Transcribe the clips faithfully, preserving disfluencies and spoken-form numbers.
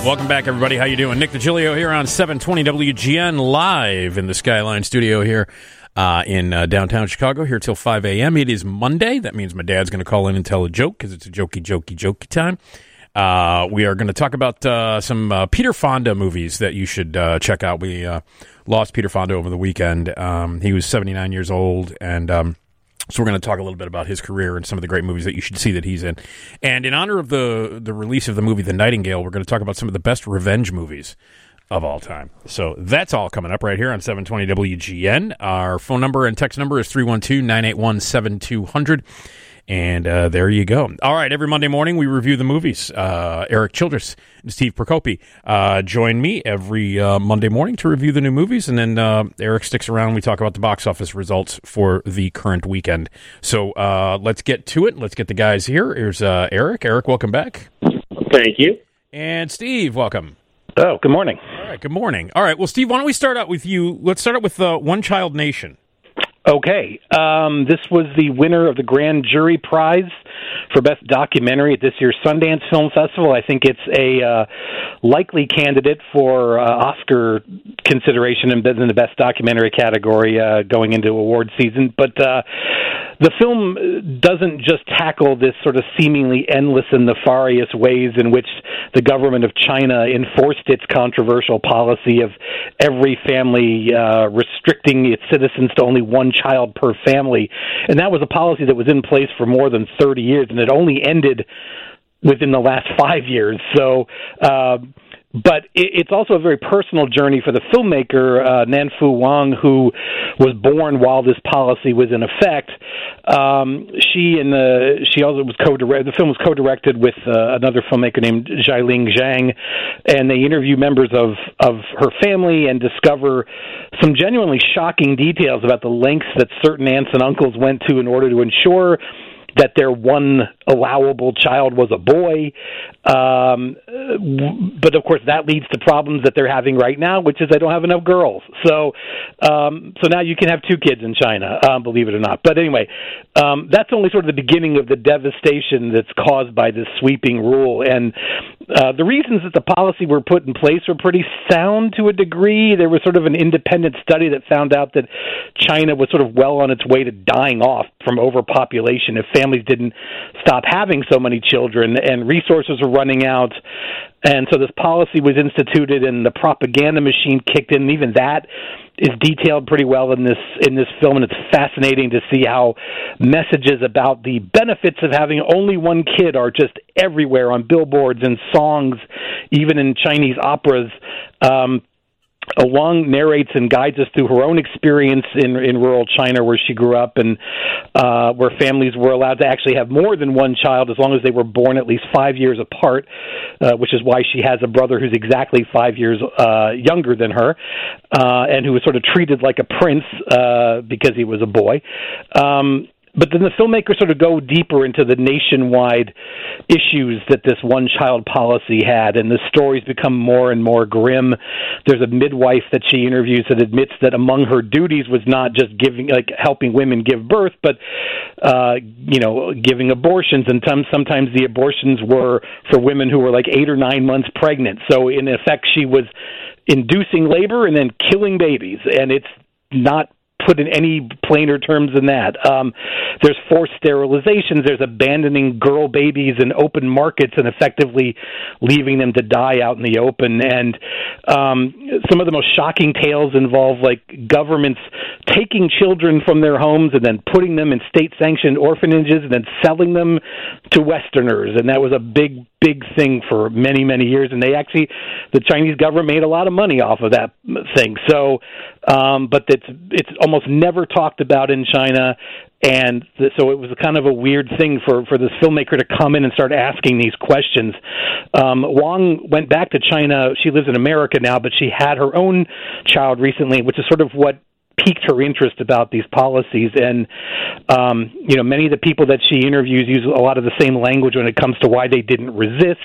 right, welcome back, everybody. How you doing? Nick DiGilio here on seven twenty W G N, live in the Skyline studio here uh, in uh, downtown Chicago, here till five a.m. It is Monday. That means my dad's going to call in and tell a joke because it's a jokey, jokey, jokey time. Uh, we are going to talk about uh, some uh, Peter Fonda movies that you should uh, check out. We uh, lost Peter Fonda over the weekend. Um, he was seventy-nine years old, and um, so we're going to talk a little bit about his career and some of the great movies that you should see that he's in. And in honor of the the release of the movie The Nightingale, we're going to talk about some of the best revenge movies of all time. So that's all coming up right here on seven twenty W G N. Our phone number and text number is three one two, nine eight one, seven two zero zero. And uh, there you go. All right, every Monday morning we review the movies. Uh, Eric Childress and Steve Procopi uh, join me every uh, Monday morning to review the new movies, and then uh, Eric sticks around and we talk about the box office results for the current weekend. So uh, let's get to it. Let's get the guys here. Here's uh, Eric. Eric, welcome back. Thank you. And Steve, welcome. Oh, good morning. All right, good morning. All right, well, Steve, why don't we start out with you? Let's start out with uh, One Child Nation. Okay. Um, this was the winner of the Grand Jury Prize for Best Documentary at this year's Sundance Film Festival. I think it's a uh, likely candidate for uh, Oscar consideration in, in the Best Documentary category uh, going into award season. But uh, the film doesn't just tackle this sort of seemingly endless and nefarious ways in which the government of China enforced its controversial policy of every family uh, restricting its citizens to only one child per family. And that was a policy that was in place for more than thirty years, and it only ended within the last five years. So, uh, but it, it's also a very personal journey for the filmmaker, uh, Nanfu Wang, who was born while this policy was in effect. Um, she and the she also was co-direct. The film was co-directed with uh, another filmmaker named Xiaoling Zhang, and they interview members of of her family and discover some genuinely shocking details about the lengths that certain aunts and uncles went to in order to ensure that their one allowable child was a boy. Um, but, of course, that leads to problems that they're having right now, which is they don't have enough girls. So um, so now you can have two kids in China, um, believe it or not. But anyway, um, that's only sort of the beginning of the devastation that's caused by this sweeping rule. And uh, the reasons that the policy were put in place were pretty sound to a degree. There was sort of an independent study that found out that China was sort of well on its way to dying off from overpopulation if families didn't stop having so many children, and resources were running out. And so this policy was instituted, and the propaganda machine kicked in. And even that is detailed pretty well in this in this film, and it's fascinating to see how messages about the benefits of having only one kid are just everywhere on billboards and songs, even in Chinese operas. Um, Wang narrates and guides us through her own experience in in rural China, where she grew up, and uh, where families were allowed to actually have more than one child as long as they were born at least five years apart, uh, which is why she has a brother who's exactly five years uh, younger than her, uh, and who was sort of treated like a prince uh, because he was a boy. Um, But then the filmmakers sort of go deeper into the nationwide issues that this one-child policy had, and the stories become more and more grim. There's a midwife that she interviews that admits that among her duties was not just giving, like helping women give birth, but uh, you know, giving abortions. And sometimes the abortions were for women who were like eight or nine months pregnant. So in effect, she was inducing labor and then killing babies, and it's not put in any plainer terms than that. Um, there's forced sterilizations. There's abandoning girl babies in open markets and effectively leaving them to die out in the open. And um, some of the most shocking tales involve like governments taking children from their homes and then putting them in state-sanctioned orphanages and then selling them to Westerners. And that was a big, big thing for many, many years. And they actually, the Chinese government made a lot of money off of that thing. So, um, but it's it's almost never talked about in China. And th- so it was kind of a weird thing for, for this filmmaker to come in and start asking these questions. Um, Wang went back to China. She lives in America now, but she had her own child recently, which is sort of what piqued her interest about these policies. And, um, you know, many of the people that she interviews use a lot of the same language when it comes to why they didn't resist.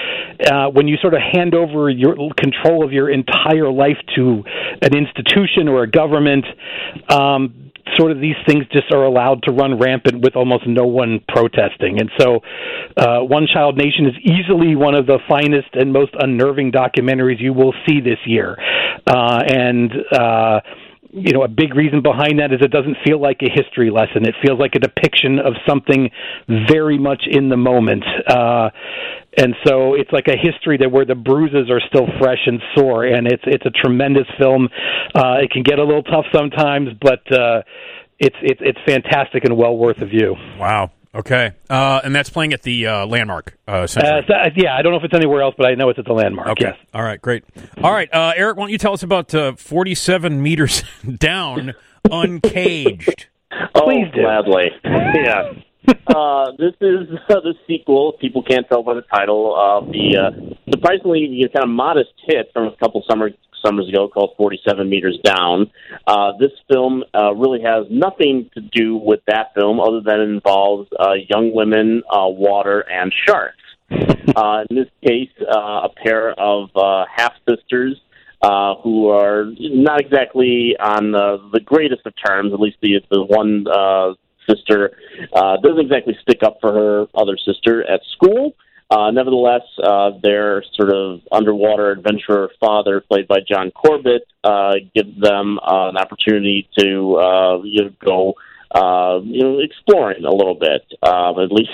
Uh, when you sort of hand over your control of your entire life to an institution or a government, um, sort of these things just are allowed to run rampant with almost no one protesting. And so uh, One Child Nation is easily one of the finest and most unnerving documentaries you will see this year. Uh, and, uh, you know, a big reason behind that is it doesn't feel like a history lesson. It feels like a depiction of something very much in the moment. Uh, and so it's like a history that where the bruises are still fresh and sore, and it's it's a tremendous film. Uh, it can get a little tough sometimes, but uh, it's it's it's fantastic and well worth a view. Wow. Okay. Uh, and that's playing at the uh, Landmark uh, Center. Uh, so, yeah, I don't know if it's anywhere else, but I know it's at the Landmark. Okay. Yes. All right, great. All right, uh, Eric, why don't you tell us about uh, forty-seven meters down, Uncaged? Please oh, do. Gladly. Yeah. uh, this is uh, the sequel, if people can't tell by the title, of the uh, surprisingly you know, kind of modest hit from a couple summer, summers ago called forty-seven meters down. Uh, this film uh, really has nothing to do with that film other than it involves uh, young women, uh, water, and sharks. Uh, in this case, uh, a pair of uh, half-sisters uh, who are not exactly on uh, the greatest of terms, at least the, the one uh, sister uh, doesn't exactly stick up for her other sister at school. Uh, nevertheless, uh, their sort of underwater adventurer father, played by John Corbett, uh, gives them uh, an opportunity to uh, you know, go uh, you know, exploring a little bit. Uh, at least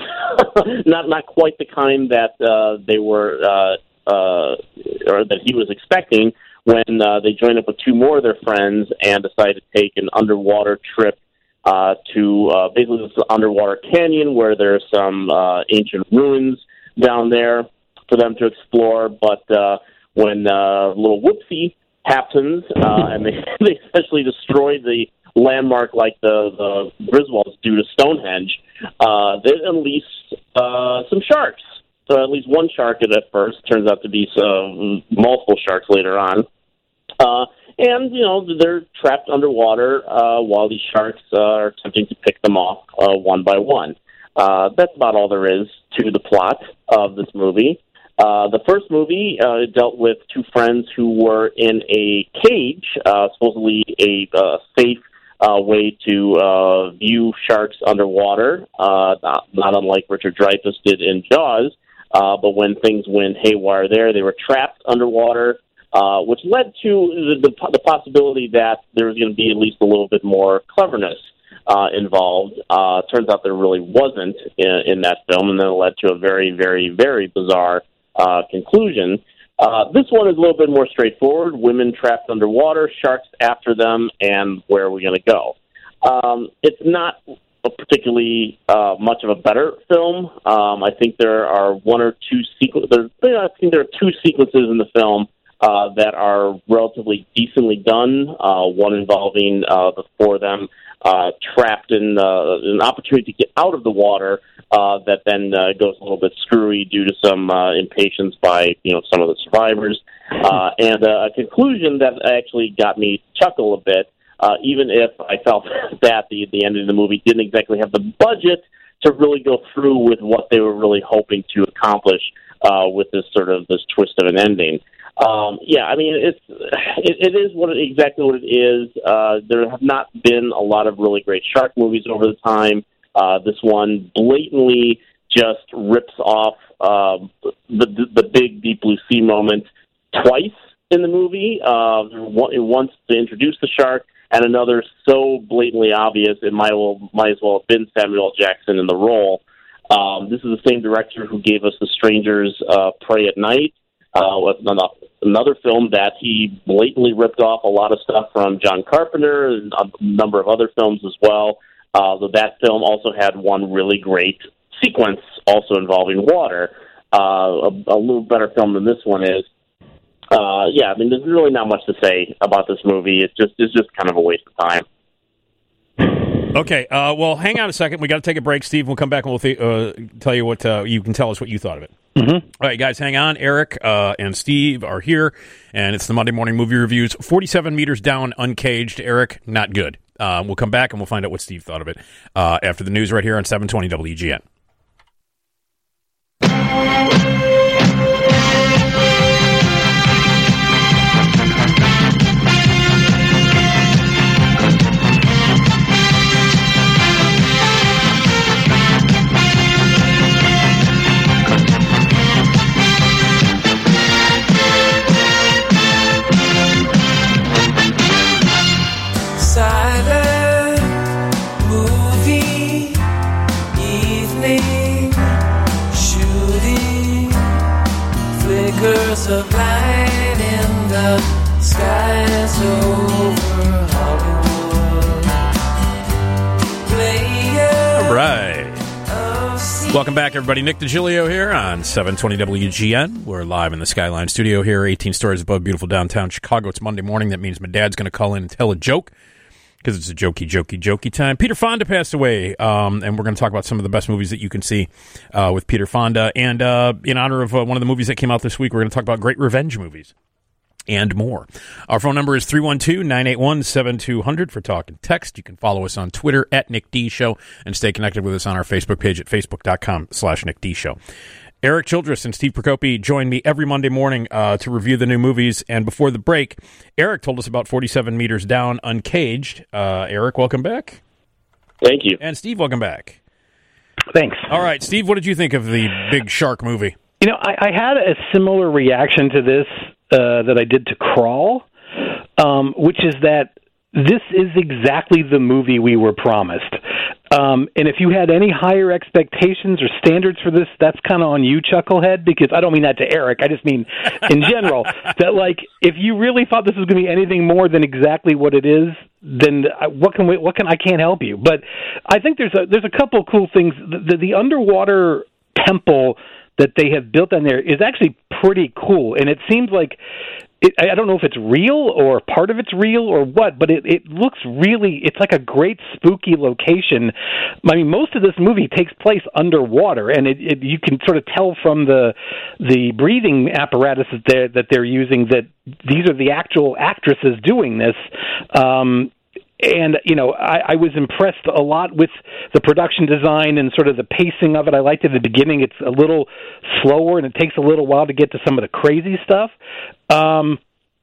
not not quite the kind that uh, they were uh, uh, or that he was expecting when uh, they joined up with two more of their friends and decided to take an underwater trip uh, to uh, basically this underwater canyon where there are some uh, ancient ruins down there for them to explore. But uh, when uh, little whoopsie happens uh, and they, they essentially destroy the landmark like the, the Griswolds do to Stonehenge, uh, they unleash uh, some sharks. So at least one shark at first turns out to be some, multiple sharks later on. Uh, and, you know, they're trapped underwater uh, while these sharks uh, are attempting to pick them off uh, one by one. Uh, that's about all there is to the plot of this movie. Uh, the first movie uh, dealt with two friends who were in a cage, uh, supposedly a uh, safe uh, way to uh, view sharks underwater, uh, not, not unlike Richard Dreyfuss did in Jaws. Uh, but when things went haywire there, they were trapped underwater, uh, which led to the, the, the possibility that there was going to be at least a little bit more cleverness Uh, involved. Uh, turns out there really wasn't in, in that film, and then it led to a very, very, very bizarre uh, conclusion. Uh, this one is a little bit more straightforward. Women trapped underwater, sharks after them, and where are we going to go? Um, it's not a particularly uh, much of a better film. Um, I think there are one or two sequences. I think there are two sequences in the film uh, that are relatively decently done. Uh, one involving uh, the four of them Uh, trapped in uh, an opportunity to get out of the water uh, that then uh, goes a little bit screwy due to some uh, impatience by you know some of the survivors, uh, and uh, a conclusion that actually got me to chuckle a bit, uh, even if I felt that the the end of the movie didn't exactly have the budget to really go through with what they were really hoping to accomplish uh, with this sort of this twist of an ending. Um, yeah, I mean, it's it, it is what it, exactly what it is. Uh, there have not been a lot of really great shark movies over the time. Uh, this one blatantly just rips off uh, the, the the big Deep Blue Sea moment twice in the movie. Uh, once to introduce the shark, and another so blatantly obvious it might well might as well have been Samuel L. Jackson in the role. Um, this is the same director who gave us The Strangers uh, Prey at Night. Uh, with another film that he blatantly ripped off a lot of stuff from John Carpenter and a number of other films as well. Uh, though that film also had one really great sequence also involving water. Uh, a, a little better film than this one is. Uh, yeah, I mean, there's really not much to say about this movie. It's just it's just kind of a waste of time. Okay, uh, well, hang on a second. We got to take a break, Steve. We'll come back and we'll th- uh, tell you what uh, you can tell us what you thought of it. Mm-hmm. All right, guys, hang on. Eric uh, and Steve are here, and it's the Monday Morning Movie Reviews. forty-seven meters down, Uncaged. Eric, not good. Uh, we'll come back and we'll find out what Steve thought of it uh, after the news right here on seven twenty W G N. flickers of light in the skies over Hollywood. Player All right. Welcome back, everybody. Nick DiGilio here on seven twenty W G N. We're live in the Skyline studio here, eighteen stories above beautiful downtown Chicago. It's Monday morning. That means my dad's going to call in and tell a joke because it's a jokey, jokey, jokey time. Peter Fonda passed away, um, and we're going to talk about some of the best movies that you can see uh, with Peter Fonda. And uh, in honor of uh, one of the movies that came out this week, we're going to talk about great revenge movies and more. Our phone number is three one two, nine eight one, seven two zero zero for talk and text. You can follow us on Twitter at Nick D Show and stay connected with us on our Facebook page at facebook.com slash Nick D Show. Eric Childress and Steve Procopi join me every Monday morning uh, to review the new movies. And before the break, Eric told us about forty-seven Meters Down, Uncaged. Uh, Eric, welcome back. Thank you. And Steve, welcome back. Thanks. All right, Steve, what did you think of the big shark movie? You know, I, I had a similar reaction to this uh, that I did to Crawl, um, which is that this is exactly the movie we were promised. Um, and if you had any higher expectations or standards for this, that's kind of on you, Chucklehead, because I don't mean that to Eric. I just mean in general that, like, if you really thought this was going to be anything more than exactly what it is, then what can we, what can I can't help you. But I think there's a there's a couple cool things. The, the, the underwater temple that they have built on there is actually pretty cool, and it seems like it, I don't know if it's real or part of it's real or what, but it, it looks really, it's like a great spooky location. I mean, most of this movie takes place underwater, and it, it, you can sort of tell from the the breathing apparatus that they're, that they're using that these are the actual actresses doing this. Um, And, you know, I, I was impressed a lot with the production design and sort of the pacing of it. I liked it at the beginning. It's a little slower, and it takes a little while to get to some of the crazy stuff. Um,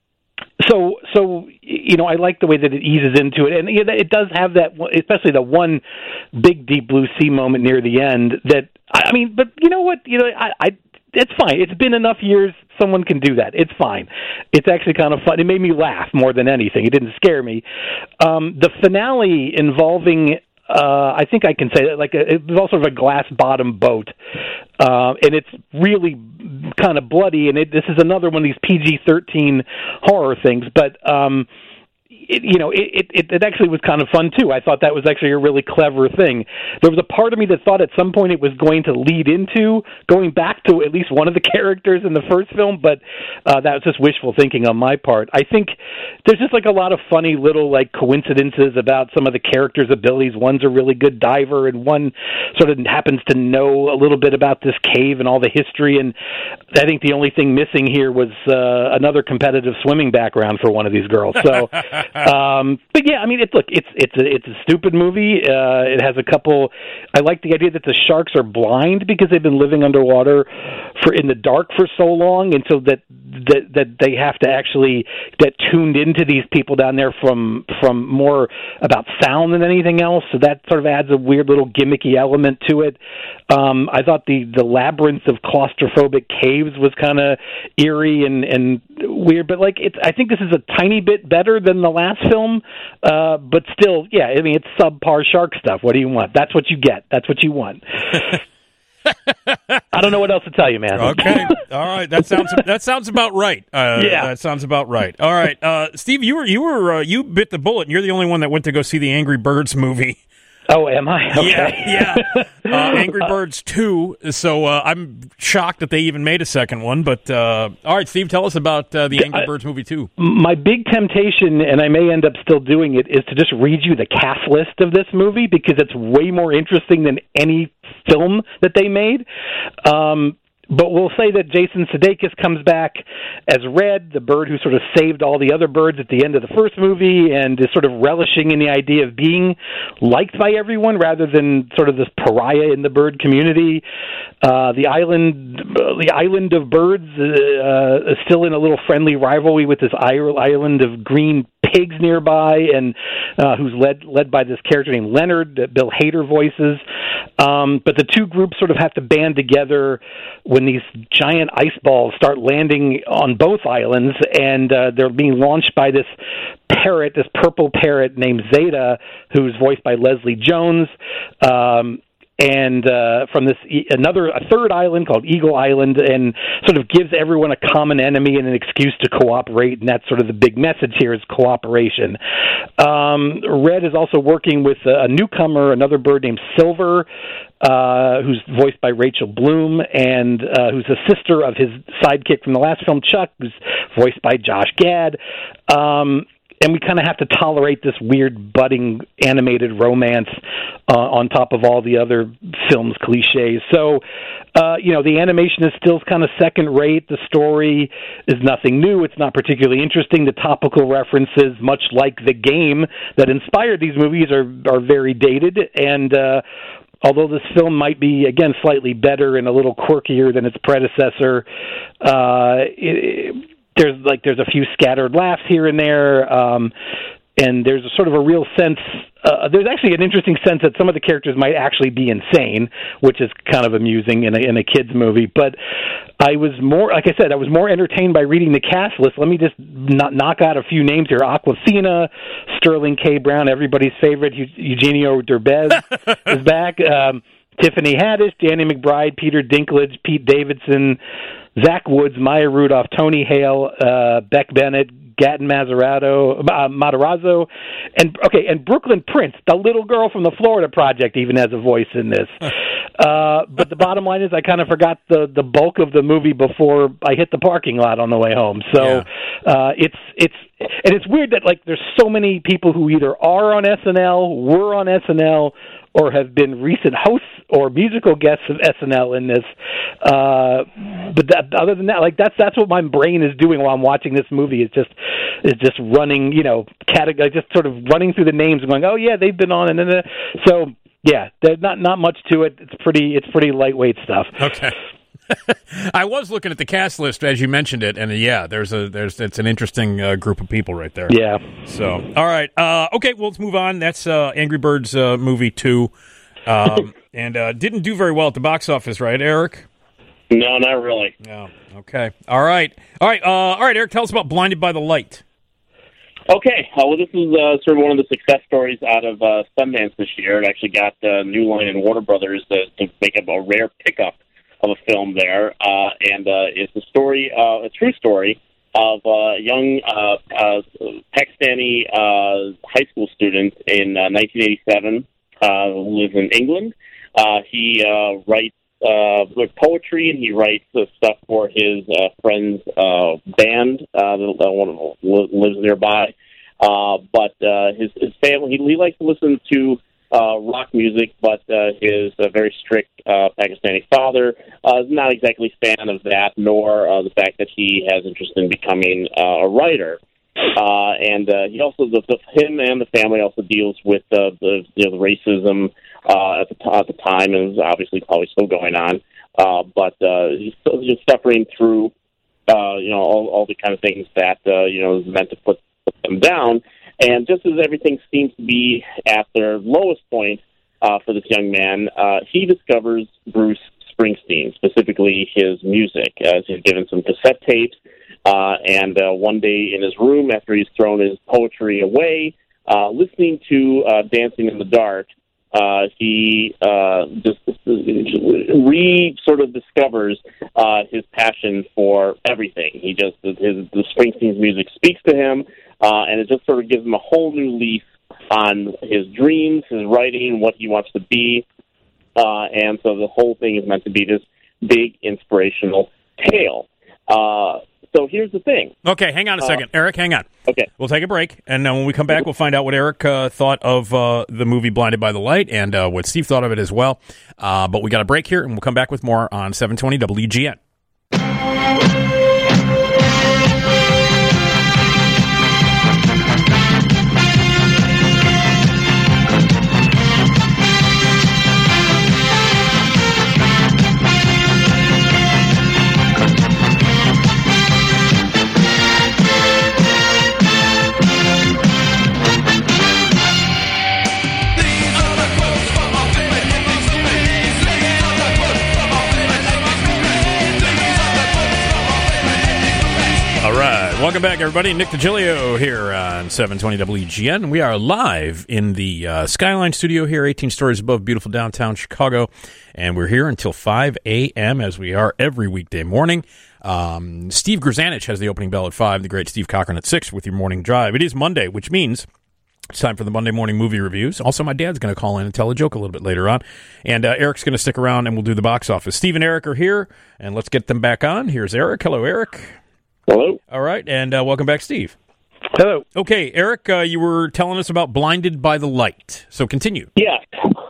so, so you know, I like the way that it eases into it. And you know, it does have that, especially the one big deep blue sea moment near the end that, I mean, but you know what? You know, I, I it's fine. It's been enough years. Someone can do that. It's fine. It's actually kind of fun. It made me laugh more than anything. It didn't scare me. Um, the finale involving, uh, I think I can say that, like a, it was also sort of a glass bottom boat, uh, and it's really kind of bloody. And it, this is another one of these P G thirteen horror things, but. Um, It, you know, it, it, it actually was kind of fun, too. I thought that was actually a really clever thing. There was a part of me that thought at some point it was going to lead into going back to at least one of the characters in the first film, but uh, that was just wishful thinking on my part. I think there's just like a lot of funny little like coincidences about some of the characters' abilities. One's a really good diver, and one sort of happens to know a little bit about this cave and all the history, and I think the only thing missing here was uh, another competitive swimming background for one of these girls. So... Um, but yeah, I mean, it, look, it's it's a it's a stupid movie. Uh, it has a couple. I like the idea that the sharks are blind because they've been living underwater for in the dark for so long, and so that that that they have to actually get tuned into these people down there from from more about sound than anything else. So that sort of adds a weird little gimmicky element to it. Um, I thought the the labyrinth of claustrophobic caves was kind of eerie and and weird, but like it's. I think this is a tiny bit better than the last film, uh, but still, yeah, I mean, it's subpar shark stuff. What do you want? That's what you get. That's what you want. I don't know what else to tell you, man. Okay, all right, that sounds that sounds about right. Uh, yeah, that sounds about right. All right, uh, Steve, you were you were uh, you bit the bullet, and you're the only one that went to go see the Angry Birds movie. Oh, am I? Okay. Yeah, yeah. Uh, Angry Birds two. So uh, I'm shocked that they even made a second one. But uh, all right, Steve, tell us about uh, the Angry Birds movie two. My big temptation, and I may end up still doing it, is to just read you the cast list of this movie because it's way more interesting than any film that they made. Um, But we'll say that Jason Sudeikis comes back as Red, the bird who sort of saved all the other birds at the end of the first movie and is sort of relishing in the idea of being liked by everyone rather than sort of this pariah in the bird community. Uh, the island the island of birds uh, is still in a little friendly rivalry with this island of green pigs nearby, and uh, who's led led by this character named Leonard that Bill Hader voices. Um, but the two groups sort of have to band together when these giant ice balls start landing on both islands, and uh, they're being launched by this parrot, this purple parrot named Zeta, who's voiced by Leslie Jones. Um, and uh, from this e- another a third island called Eagle Island, and sort of gives everyone a common enemy and an excuse to cooperate, and that's sort of the big message here is cooperation. Um, Red is also working with a, a newcomer, another bird named Silver, uh, who's voiced by Rachel Bloom, and uh, who's the sister of his sidekick from the last film, Chuck, who's voiced by Josh Gad. Um, and we kind of have to tolerate this weird budding animated romance uh, on top of all the other film's cliches. So, uh, you know, the animation is still kind of second rate. The story is nothing new. It's not particularly interesting. The topical references, much like the game that inspired these movies, are, are very dated. And uh, although this film might be, again, slightly better and a little quirkier than its predecessor, uh, it, There's like there's a few scattered laughs here and there, um, and there's a sort of a real sense. Uh, there's actually an interesting sense that some of the characters might actually be insane, which is kind of amusing in a, in a kids movie. But I was more, like I said, I was more entertained by reading the cast list. Let me just not knock out a few names here: Awkwafina, Sterling K. Brown, everybody's favorite, Eugenio Derbez is back. Um, Tiffany Haddish, Danny McBride, Peter Dinklage, Pete Davidson, Zach Woods, Maya Rudolph, Tony Hale, uh, Beck Bennett, Gatton Mazzarato, uh, Matarazzo, and okay, and Brooklyn Prince, the little girl from the Florida Project, even has a voice in this. uh, but the bottom line is, I kind of forgot the the bulk of the movie before I hit the parking lot on the way home. So yeah. uh, it's it's and it's weird that like there's so many people who either are on S N L, were on S N L, or have been recent hosts or musical guests of S N L in this. Uh, but that, other than that, like that's that's what my brain is doing while I'm watching this movie. It's just it's just running, you know, category, just sort of running through the names and going, oh yeah, they've been on, and then so yeah, there's not not much to it. It's pretty it's pretty lightweight stuff. Okay. I was looking at the cast list as you mentioned it, and yeah, there's a there's it's an interesting uh, group of people right there. Yeah. So, all right, uh, okay, well, let's move on. That's uh, Angry Birds uh, movie two, um, and uh, didn't do very well at the box office, right, Eric? No, not really. No. Okay. All right. All right. Uh, all right, Eric, tell us about Blinded by the Light. Okay, uh, well, this is uh, sort of one of the success stories out of uh, Sundance this year. It actually got uh, New Line and Warner Brothers to, to make up a rare pickup of a film there, uh, and uh, it's a story, uh, a true story of a young uh, uh, Pakistani uh, high school student in uh, nineteen eighty-seven uh, who lives in England. Uh, he uh, writes uh, poetry, and he writes uh, stuff for his uh, friend's uh, band uh, that uh, one of lives nearby. Uh, but uh, his his family, he, he likes to listen to Uh, rock music, but uh, his uh, very strict uh, Pakistani father uh, is not exactly a fan of that, nor uh, the fact that he has interest in becoming uh, a writer. Uh, and uh, he also, the, the, him and the family also deals with uh, the you know the racism uh, at the t- at the time, and is obviously probably still going on. Uh, but uh, he's still just suffering through uh, you know all, all the kind of things that uh, you know is meant to put, put them down. And just as everything seems to be at their lowest point uh, for this young man, uh, he discovers Bruce Springsteen, specifically his music, as he's given some cassette tapes. Uh, and uh, one day in his room, after he's thrown his poetry away, uh, listening to uh, Dancing in the Dark, uh, he uh, just re sort of discovers uh, his passion for everything. He just his the Springsteen's music speaks to him. Uh, and it just sort of gives him a whole new leaf on his dreams, his writing, what he wants to be. Uh, and so the whole thing is meant to be this big inspirational tale. Uh, so here's the thing. Okay, hang on a second. Uh, Eric, hang on. Okay. We'll take a break, and uh, when we come back, we'll find out what Eric uh, thought of uh, the movie Blinded by the Light and uh, what Steve thought of it as well. Uh, but we got a break here, and we'll come back with more on seven twenty W G N. These are the quotes from our favorite movies. These are the quotes from our favorite movies. Welcome back, everybody. Nick DiGilio here on seven twenty W G N. We are live in the uh, Skyline studio here, eighteen stories above beautiful downtown Chicago. And we're here until five a.m. as we are every weekday morning. Um, Steve Grzanich has the opening bell at five, the great Steve Cochran at six with your morning drive. It is Monday, which means it's time for the Monday morning movie reviews. Also, my dad's going to call in and tell a joke a little bit later on. And uh, Eric's going to stick around and we'll do the box office. Steve and Eric are here, and let's get them back on. Here's Eric. Hello, Eric. Hello. All right, and uh, welcome back, Steve. Hello. Okay, Eric, uh, you were telling us about Blinded by the Light. So continue. Yeah.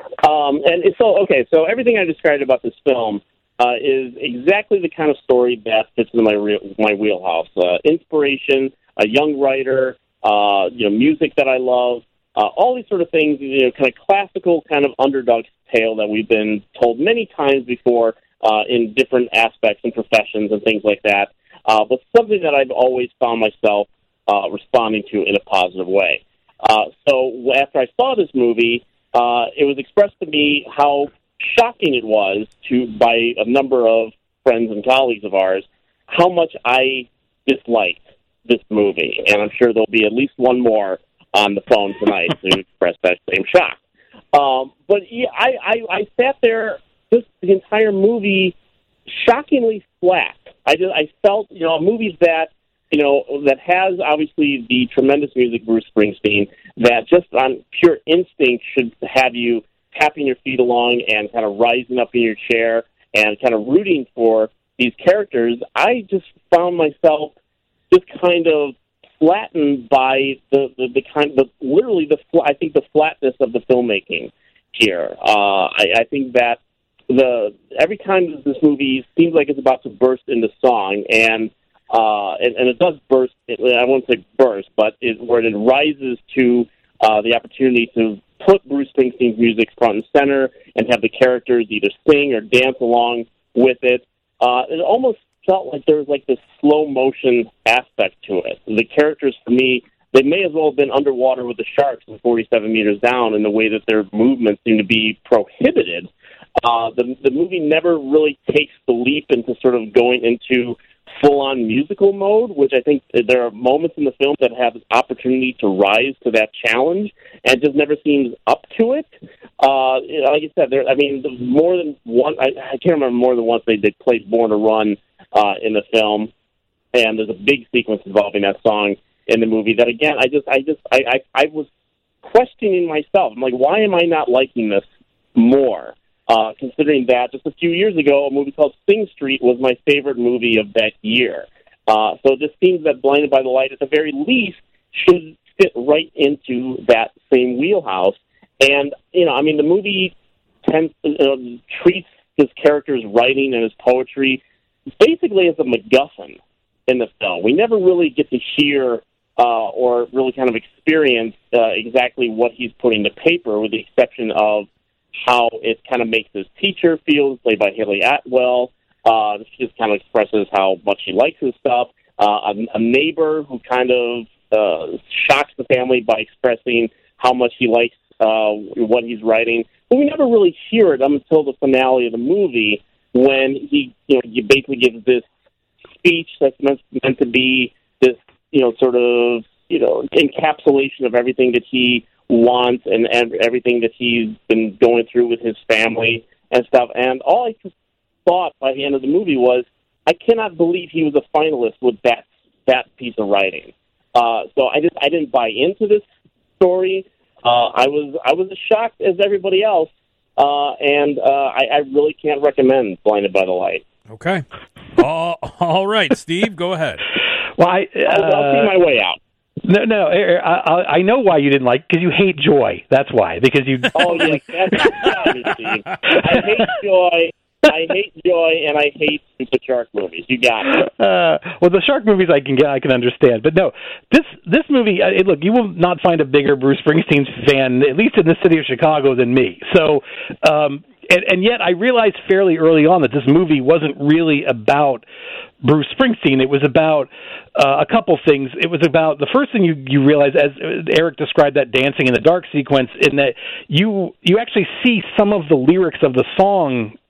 Um, and so, okay, so everything I described about this film uh, is exactly the kind of story that fits in my real, my wheelhouse. Uh, inspiration, a young writer, uh, you know, music that I love, uh, all these sort of things, you know, kind of classical kind of underdog tale that we've been told many times before uh, in different aspects and professions and things like that. Uh, but something that I've always found myself uh, responding to in a positive way. Uh, so after I saw this movie, uh, it was expressed to me how shocking it was to by a number of friends and colleagues of ours how much I disliked this movie. And I'm sure there'll be at least one more on the phone tonight to express that same shock. Um, but yeah, I, I, I sat there just the entire movie shockingly flat. I just I felt, you know, a movie that, you know, that has obviously the tremendous music Bruce Springsteen, that just on pure instinct should have you tapping your feet along and kind of rising up in your chair and kind of rooting for these characters. I just found myself just kind of flattened by the, the, the kind of, literally the, I think the flatness of the filmmaking here. Uh, I, I think that The every time this movie seems like it's about to burst into song, and uh, and, and it does burst. It, I won't say burst, but it, where it rises to uh, the opportunity to put Bruce Springsteen's music front and center, and have the characters either sing or dance along with it. Uh, it almost felt like there was like this slow motion aspect to it. The characters, for me, they may as well have been underwater with the sharks in forty-seven meters down in the way that their movements seem to be prohibited. Uh, the the movie never really takes the leap into sort of going into full-on musical mode, which I think there are moments in the film that have this opportunity to rise to that challenge, and just never seems up to it. Uh, you know, like I said, there. I mean, more than one. I, I can't remember more than once they did play "Born to Run" uh, in the film, and there's a big sequence involving that song in the movie. That again, I just, I just, I, I, I was questioning myself. I'm like, why am I not liking this more? Uh, considering that just a few years ago, a movie called Sing Street was my favorite movie of that year. Uh, so it just seems that Blinded by the Light, at the very least, should fit right into that same wheelhouse. And, you know, I mean, the movie tends to, uh, treats his character's writing and his poetry basically as a MacGuffin in the film. We never really get to hear uh, or really kind of experience uh, exactly what he's putting to paper, with the exception of how it kind of makes his teacher feel, played by Haley Atwell. Uh, she just kind of expresses how much she likes his stuff. Uh, a, a neighbor who kind of uh, shocks the family by expressing how much he likes uh, what he's writing. But we never really hear it until the finale of the movie, when he, you know, he basically gives this speech that's meant, meant to be this, you know, sort of, you know, encapsulation of everything that he wants and, and everything that he's been going through with his family and stuff. And all I just thought by the end of the movie was, I cannot believe he was a finalist with that that piece of writing. Uh, so I just I didn't buy into this story. Uh, I was I was as shocked as everybody else, uh, and uh, I, I really can't recommend Blinded by the Light. Okay. uh, all right, Steve, go ahead. Well, I, uh, I'll, I'll see my way out. No, no, I, I know why you didn't like, because you hate Joy. That's why, because you. Oh yes, that's exactly, Steve. I hate Joy. I hate Joy, and I hate the shark movies. You got it. Uh, well, the shark movies I can get, I can understand, but no, this this movie. Uh, look, you will not find a bigger Bruce Springsteen fan, at least in the city of Chicago, than me. So, um, and, and yet I realized fairly early on that this movie wasn't really about Bruce Springsteen. It was about uh, a couple things. It was about, the first thing you, you realize, as Eric described that dancing in the dark sequence, in that you you actually see some of the lyrics of the song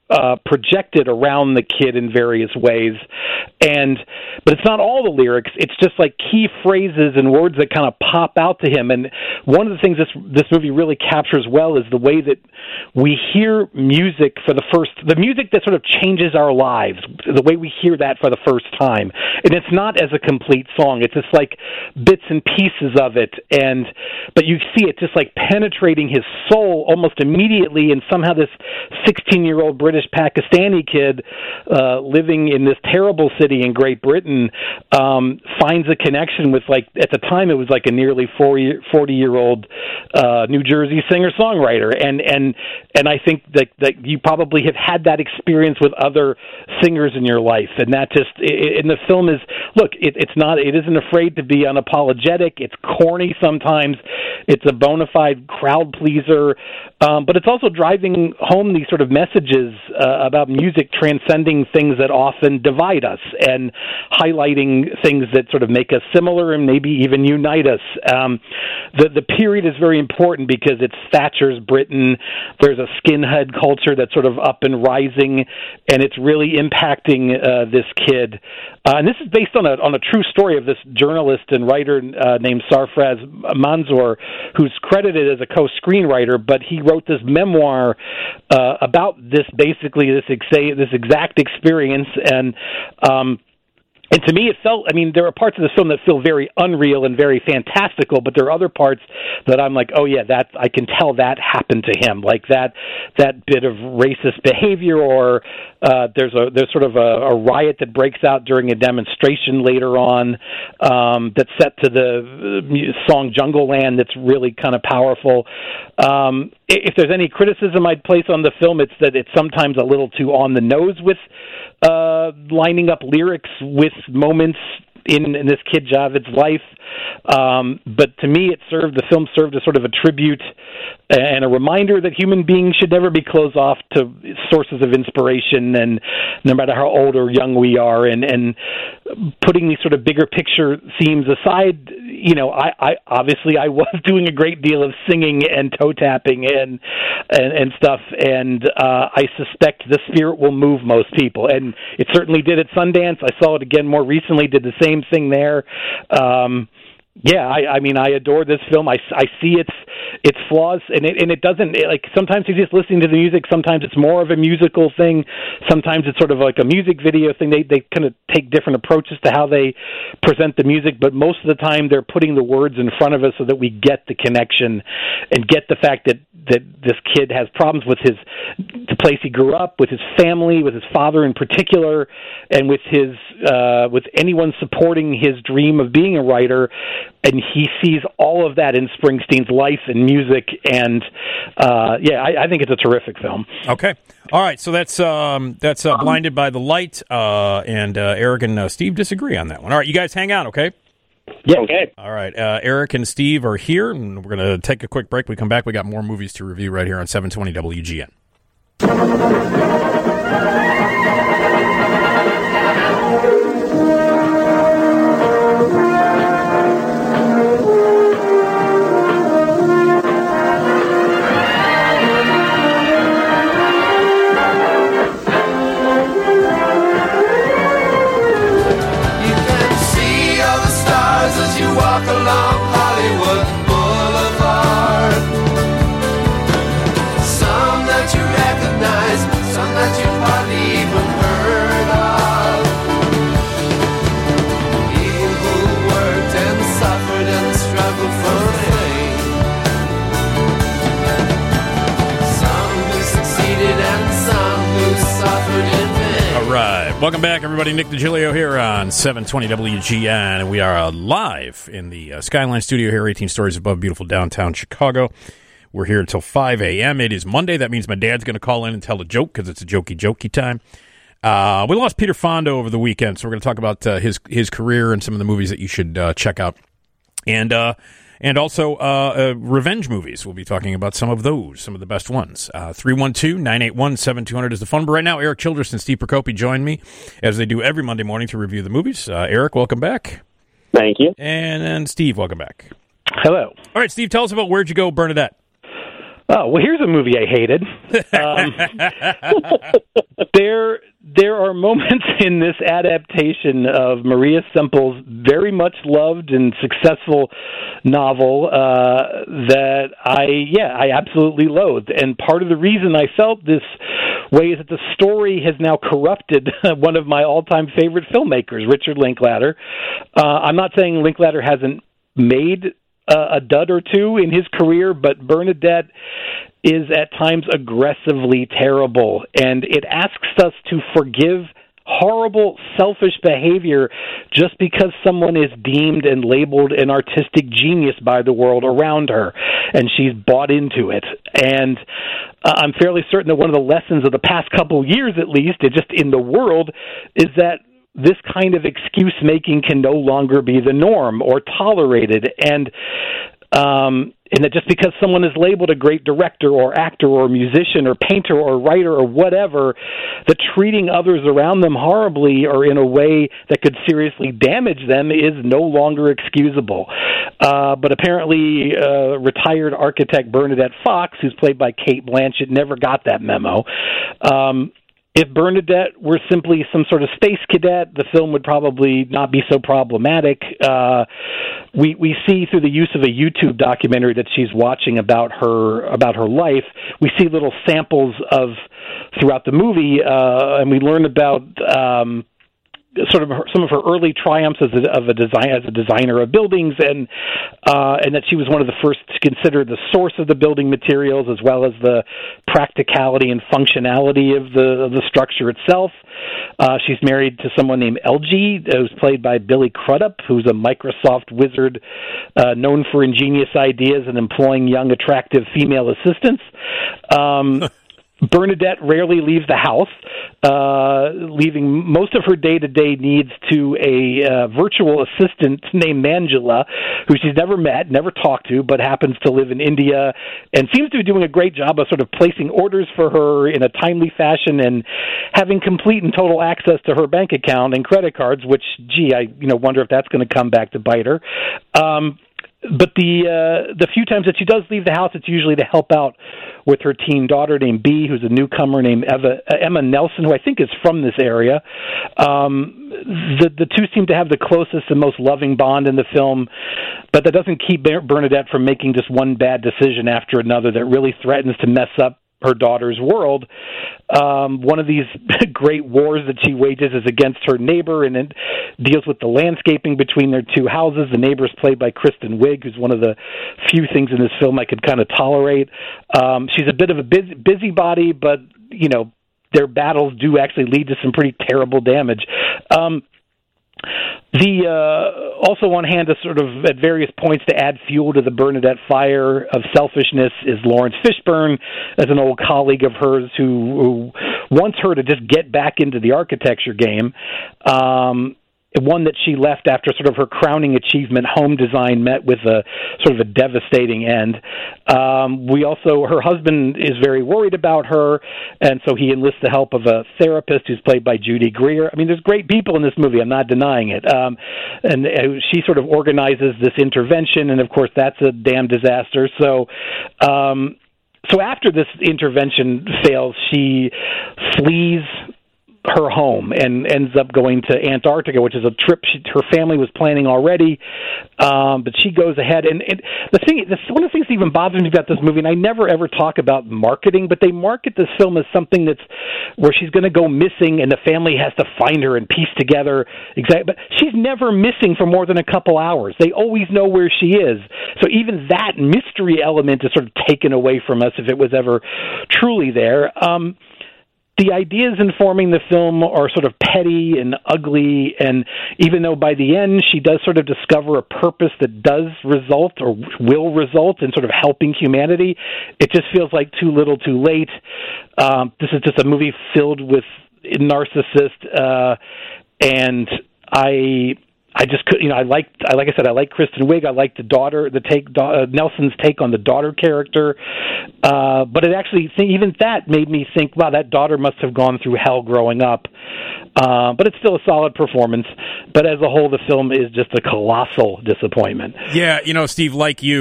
uh, projected around the kid in various ways. And but it's not all the lyrics. It's just like key phrases and words that kind of pop out to him. And one of the things this this movie really captures well is the way that we hear music for the first, the music that sort of changes our lives, the way we hear that for the first time. And it's not as a complete song. It's just like bits and pieces of it. And but you see it just like penetrating his soul almost immediately. And somehow this sixteen-year-old British Pakistani kid uh, living in this terrible city in Great Britain um, finds a connection with, like, at the time it was like a nearly forty-year-old uh, New Jersey singer-songwriter. And and and I think that, that you probably have had that experience with other singers in your life. And that just, it, and the film is, look, it, it's not, it isn't afraid to be unapologetic. It's corny sometimes. It's a bona fide crowd pleaser. Um, but it's also driving home these sort of messages uh, about music transcending things that often divide us and highlighting things that sort of make us similar and maybe even unite us. Um, the, the period is very important because it's Thatcher's Britain. There's a skinhead culture that's sort of up and rising, and it's really impacting uh, this kid. Uh, and this is based on a on a true story of this journalist and writer uh, named Sarfraz Manzoor, who's credited as a co-screenwriter, but he wrote this memoir uh, about this, basically this ex- this exact experience. And um, And to me, it felt, I mean, there are parts of the film that feel very unreal and very fantastical, but there are other parts that I'm like, oh, yeah, that I can tell that happened to him, like that that bit of racist behavior, or uh, there's a there's sort of a, a riot that breaks out during a demonstration later on um, that's set to the song Jungle Land that's really kind of powerful. Um, if there's any criticism I'd place on the film, it's that it's sometimes a little too on the nose with uh, lining up lyrics with moments in, in this kid Javed's life. Um, but to me, it served, the film served as sort of a tribute and a reminder that human beings should never be closed off to sources of inspiration, and no matter how old or young we are, and, and putting these sort of bigger picture themes aside, you know, I, I obviously I was doing a great deal of singing and toe tapping and and, and stuff, and uh, I suspect the spirit will move most people, and it certainly did at Sundance. I saw it again more recently, did the same thing there. Um, Yeah, I, I mean, I adore this film. I, I see its its flaws, and it and it doesn't it, like sometimes you're just listening to the music. Sometimes it's more of a musical thing. Sometimes it's sort of like a music video thing. They they kind of take different approaches to how they present the music, but most of the time they're putting the words in front of us so that we get the connection and get the fact that that this kid has problems with his the place he grew up, with his family, with his father in particular, and with his uh, with anyone supporting his dream of being a writer. And he sees all of that in Springsteen's life and music, and uh, yeah, I, I think it's a terrific film. Okay, all right, so that's um, that's uh, Blinded by the Light, uh, and uh, Eric and uh, Steve disagree on that one. All right, you guys hang out, okay? Yeah. Okay. All right, uh, Eric and Steve are here, and we're going to take a quick break. We come back, we got more movies to review right here on seven twenty W G N. Along Hollywood Boulevard, some that you recognize, some that you've hardly even heard of. People who worked and suffered and struggled for fame, some who succeeded and some who suffered in vain. All right, welcome back, everybody. Nick DiGilio here on seven twenty W G N, and we are uh, live in the uh, Skyline studio here, eighteen stories above beautiful downtown Chicago. We're here until five a.m. It is Monday. That means my dad's going to call in and tell a joke because it's a jokey, jokey time. Uh, we lost Peter Fonda over the weekend, so we're going to talk about uh, his his career and some of the movies that you should uh, check out. And uh, and also uh, uh, revenge movies. We'll be talking about some of those, some of the best ones. Uh, three one two, nine eight one, seven two zero zero is the phone number. Right now, Eric Childress and Steve Procopi join me, as they do every Monday morning, to review the movies. Uh, Eric, welcome back. Thank you. And then Steve, welcome back. Hello. All right, Steve, tell us about Where'd You Go, Bernadette? Oh, well, here's a movie I hated. Um, there, there are moments in this adaptation of Maria Semple's very much loved and successful novel uh, that I, yeah, I absolutely loathed. And part of the reason I felt this way is that the story has now corrupted one of my all-time favorite filmmakers, Richard Linklater. Uh, I'm not saying Linklater hasn't made Uh, a dud or two in his career, but Bernadette is at times aggressively terrible, and it asks us to forgive horrible, selfish behavior just because someone is deemed and labeled an artistic genius by the world around her, and she's bought into it. And uh, I'm fairly certain that one of the lessons of the past couple years, at least, it just in the world, is that this kind of excuse-making can no longer be the norm or tolerated, and um, and that just because someone is labeled a great director or actor or musician or painter or writer or whatever, that treating others around them horribly or in a way that could seriously damage them is no longer excusable. Uh, but apparently, uh, retired architect Bernadette Fox, who's played by Cate Blanchett, never got that memo. Um, If Bernadette were simply some sort of space cadet, the film would probably not be so problematic. Uh, we we see through the use of a YouTube documentary that she's watching about her about her life, we see little samples of throughout the movie, uh, and we learn about um, sort of her, some of her early triumphs as a, of a design as a designer of buildings, and uh, and that she was one of the first to consider the source of the building materials as well as the practicality and functionality of the of the structure itself. Uh, she's married to someone named L G, who's played by Billy Crudup, who's a Microsoft wizard uh, known for ingenious ideas and employing young, attractive female assistants. Um, Bernadette rarely leaves the house, uh, leaving most of her day-to-day needs to a uh, virtual assistant named Manjula, who she's never met, never talked to, but happens to live in India and seems to be doing a great job of sort of placing orders for her in a timely fashion and having complete and total access to her bank account and credit cards, which, gee, I you know wonder if that's going to come back to bite her. Um, But the uh, the few times that she does leave the house, it's usually to help out with her teen daughter named Bee, who's a newcomer named Eva, uh, Emma Nelson, who I think is from this area. Um, the the two seem to have the closest and most loving bond in the film, but that doesn't keep Bernadette from making just one bad decision after another that really threatens to mess up her daughter's world. Um, one of these great wars that she wages is against her neighbor, and it deals with the landscaping between their two houses. The neighbor is played by Kristen Wiig, who's one of the few things in this film I could kind of tolerate. Um, she's a bit of a busy, busybody, but, you know, their battles do actually lead to some pretty terrible damage. Um, The uh, also on hand to sort of at various points to add fuel to the Bernadette fire of selfishness is Lawrence Fishburne, as an old colleague of hers who, who wants her to just get back into the architecture game. Um, one that she left after sort of her crowning achievement, home design, met with a sort of a devastating end. Um, we also, her husband is very worried about her, and so he enlists the help of a therapist who's played by Judy Greer. I mean, there's great people in this movie, I'm not denying it. Um, and uh, she sort of organizes this intervention, and of course that's a damn disaster. So, um, so after this intervention fails, she flees her home and ends up going to Antarctica, which is a trip she, her family was planning already. Um, but she goes ahead, and, and the thing, this, one of the things that even bothers me about this movie, and I never ever talk about marketing, but they market this film as something that's where she's going to go missing, and the family has to find her and piece together exactly. But she's never missing for more than a couple hours. They always know where she is. So even that mystery element is sort of taken away from us if it was ever truly there. Um, The ideas informing the film are sort of petty and ugly, and even though by the end she does sort of discover a purpose that does result or will result in sort of helping humanity, it just feels like too little too late. Um, this is just a movie filled with narcissists, uh, and I... I just could, you know, I liked, I, like I said, I like Kristen Wiig. I like the daughter, the take, uh, Nelson's take on the daughter character. Uh, but it actually, even that made me think, wow, that daughter must have gone through hell growing up. Uh, but it's still a solid performance. But as a whole, the film is just a colossal disappointment. Yeah, you know, Steve, like you,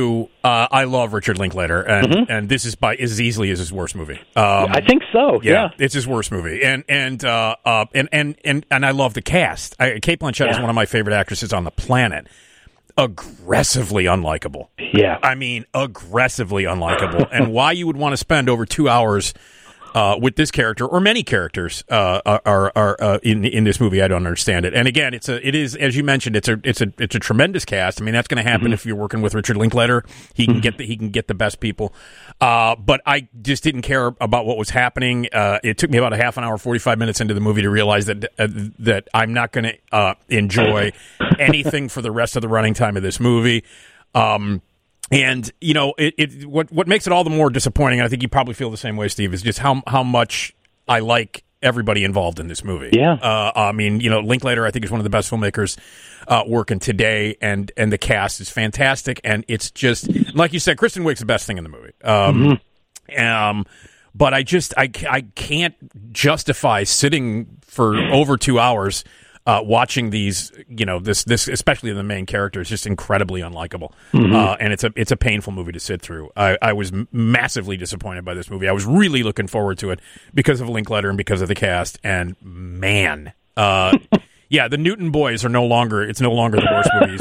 Uh, I love Richard Linklater, and, Mm-hmm. and this is by as easily as his worst movie. Um, I think so. yeah, Yeah. it's his worst movie, and and uh, uh, and and and and I love the cast. I, Cate Blanchett is Yeah. one of my favorite actresses on the planet. Aggressively unlikable. Yeah. I mean, aggressively unlikable. And why you would want to spend over two hours uh, with this character or many characters uh, are are uh, in in this movie, I don't understand it. And again, it's a it is as you mentioned, it's a it's a it's a tremendous cast. I mean, that's going to happen Mm-hmm. if you're working with Richard Linklater. He can mm-hmm. get the, he can get the best people. Uh, but I just didn't care about what was happening. Uh, it took me about a half an hour, forty-five minutes into the movie to realize that uh, that I'm not going to uh, enjoy anything for the rest of the running time of this movie. Um, And, you know, it, it what what makes it all the more disappointing, and I think you probably feel the same way, Steve, is just how how much I like everybody involved in this movie. Yeah. Uh, I mean, you know, Linklater, I think, is one of the best filmmakers uh, working today, and, and the cast is fantastic, and it's just, like you said, Kristen Wiig's the best thing in the movie. Um, mm-hmm. um, but I just, I, I can't justify sitting for over two hours Uh, watching these, you know, this, this, especially the main character, is just incredibly unlikable, mm-hmm. uh, and it's a, it's a painful movie to sit through. I, I was m- massively disappointed by this movie. I was really looking forward to it because of Linklater and because of the cast. And man, uh, yeah, the Newton Boys are no longer. It's no longer the worst movie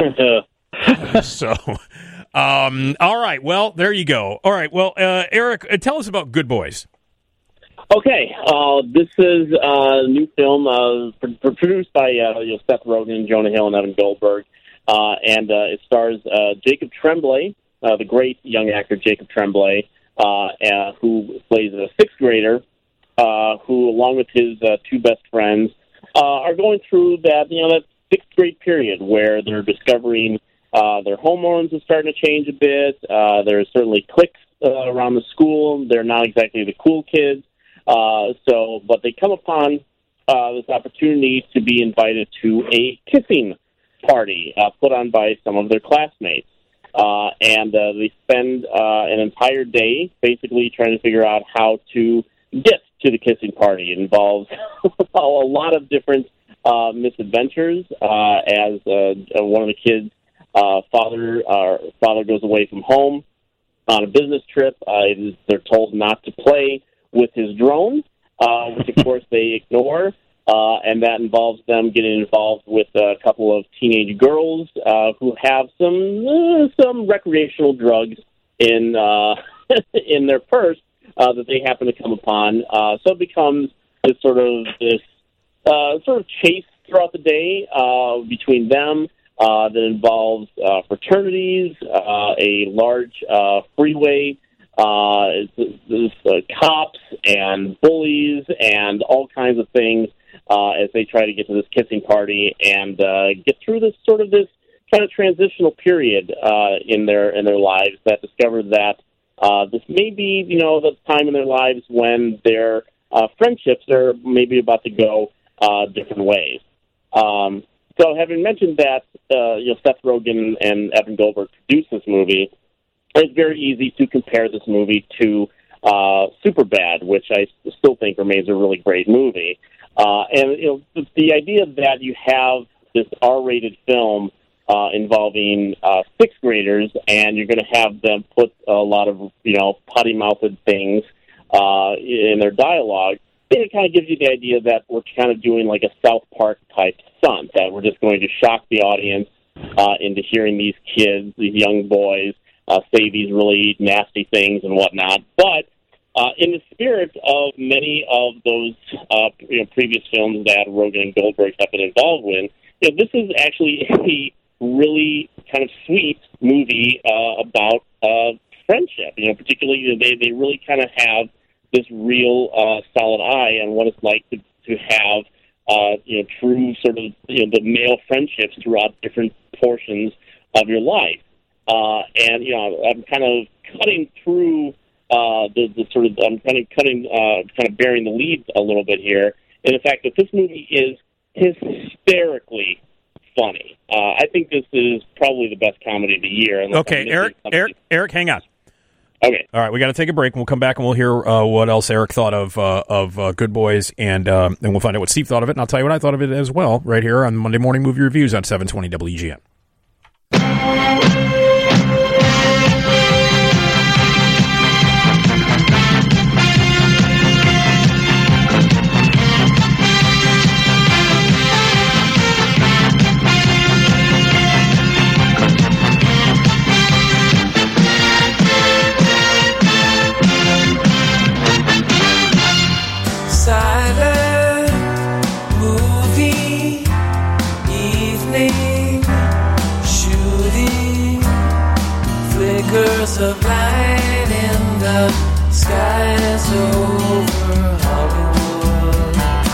he's made. So, um, all right, well, there you go. All right, well, uh, Eric, uh, tell us about Good Boys. Okay, uh, this is a new film uh, pr- produced by uh, you know, Seth Rogen, Jonah Hill, and Evan Goldberg, uh, and uh, it stars uh, Jacob Tremblay, uh, the great young actor Jacob Tremblay, uh, uh, who plays a sixth grader, uh, who, along with his uh, two best friends, uh, are going through that you know that sixth grade period where they're discovering uh, their hormones are starting to change a bit. Uh, there's certainly cliques uh, around the school. They're not exactly the cool kids. Uh, so, but they come upon uh, this opportunity to be invited to a kissing party uh, put on by some of their classmates. Uh, and uh, they spend uh, an entire day basically trying to figure out how to get to the kissing party. It involves a lot of different uh, misadventures uh, as uh, one of the kids' uh, father, uh, father goes away from home on a business trip. Uh, it is, they're told not to play with his drone, uh, which of course they ignore, uh, and that involves them getting involved with a couple of teenage girls uh, who have some uh, some recreational drugs in uh, in their purse uh, that they happen to come upon. Uh, so it becomes this sort of this uh, sort of chase throughout the day uh, between them uh, that involves uh, fraternities, uh, a large uh, freeway. Uh, there's uh, cops and bullies and all kinds of things uh, as they try to get to this kissing party and uh, get through this sort of this kind of transitional period uh, in their in their lives that discover that uh, this may be you know the time in their lives when their uh, friendships are maybe about to go uh, different ways. Um, so, having mentioned that, uh, you know Seth Rogen and Evan Goldberg produced this movie. It's very easy to compare this movie to uh, Superbad, which I still think remains a really great movie. Uh, and you know, the, the idea that you have this R-rated film uh, involving uh, sixth graders, and you're going to have them put a lot of you know potty-mouthed things uh, in their dialogue, it kind of gives you the idea that we're kind of doing like a South Park type stunt, that we're just going to shock the audience uh, into hearing these kids, these young boys. Uh, say these really nasty things and whatnot. But uh, in the spirit of many of those uh, you know, previous films that Rogen and Goldberg have been involved with, you know, this is actually a really kind of sweet movie uh, about uh, friendship. You know, particularly you know, they they really kind of have this real uh, solid eye on what it's like to to have uh, you know true sort of you know the male friendships throughout different portions of your life. Uh, and, you know, I'm kind of cutting through uh, the, the sort of, I'm kind of cutting, uh, kind of bearing the lead a little bit here in the fact that this movie is hysterically funny. Uh, I think this is probably the best comedy of the year. Okay, Eric, Eric, Eric, hang on. Okay. All right, we got to take a break. We'll come back and we'll hear uh, what else Eric thought of uh, of uh, Good Boys, and um, and we'll find out what Steve thought of it, and I'll tell you what I thought of it as well, right here on Monday Morning Movie Reviews on seven twenty W G N. flickers of light in the skies over Hollywood.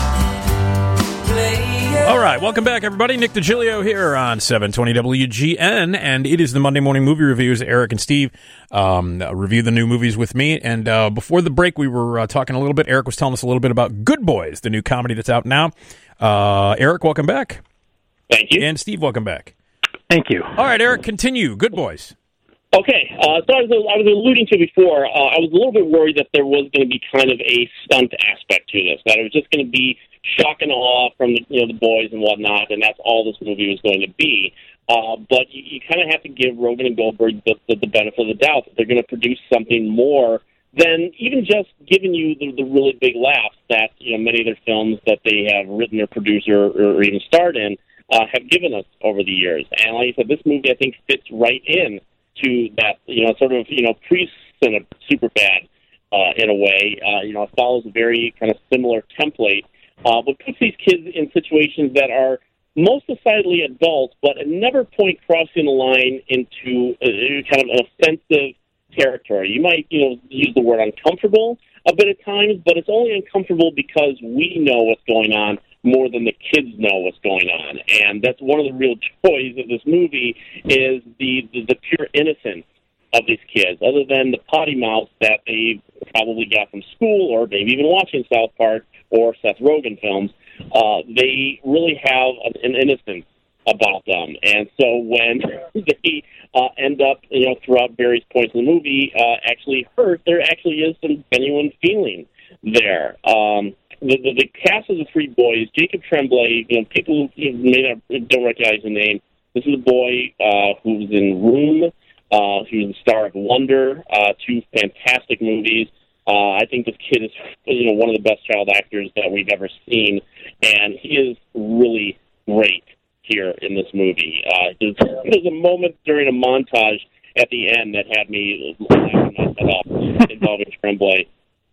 Play All right, welcome back, everybody. Nick DiGilio here on seven twenty W G N, and it is the Monday Morning Movie Reviews. Eric and Steve um, review the new movies with me, and uh, before the break, we were uh, talking a little bit. Eric was telling us a little bit about Good Boys, the new comedy that's out now. Uh, Eric, welcome back. Thank you. And Steve, welcome back. Thank you. All right, Eric, continue. Good Boys. Okay, uh, so I was, I was alluding to before, uh, I was a little bit worried that there was going to be kind of a stunt aspect to this, that it was just going to be shock and awe from the, you know, the boys and whatnot, and that's all this movie was going to be. Uh, but you, you kind of have to give Rogen and Goldberg the, the, the benefit of the doubt that they're going to produce something more than even just giving you the, the really big laughs that, you know, many of their films that they have written or produced or, or even starred in uh, have given us over the years. And like I said, this movie, I think, fits right in to that, you know, sort of, you know, pre-Cinema Superbad uh, in a way. Uh, you know, it follows a very kind of similar template, uh, but puts these kids in situations that are most decidedly adult, but at never point crossing the line into uh, kind of an offensive territory. You might, you know, use the word uncomfortable a bit at times, but it's only uncomfortable because we know what's going on more than the kids know what's going on. And that's one of the real joys of this movie is the, the, the pure innocence of these kids, other than the potty mouth that they probably got from school or maybe even watching South Park or Seth Rogen films. Uh, they really have an, an innocence about them. And so when they uh, end up, you know, throughout various points in the movie, uh, actually hurt, there actually is some genuine feeling there. Um, The, the, the cast of the three boys, Jacob Tremblay, you know, people who may not, don't recognize the name. This is a boy uh, who was in Room. Uh, he was the star of Wonder, uh, two fantastic movies. Uh, I think this kid is, you know, one of the best child actors that we've ever seen, and he is really great here in this movie. Uh, there's, there's a moment during a montage at the end that had me laughing myself off involving Tremblay.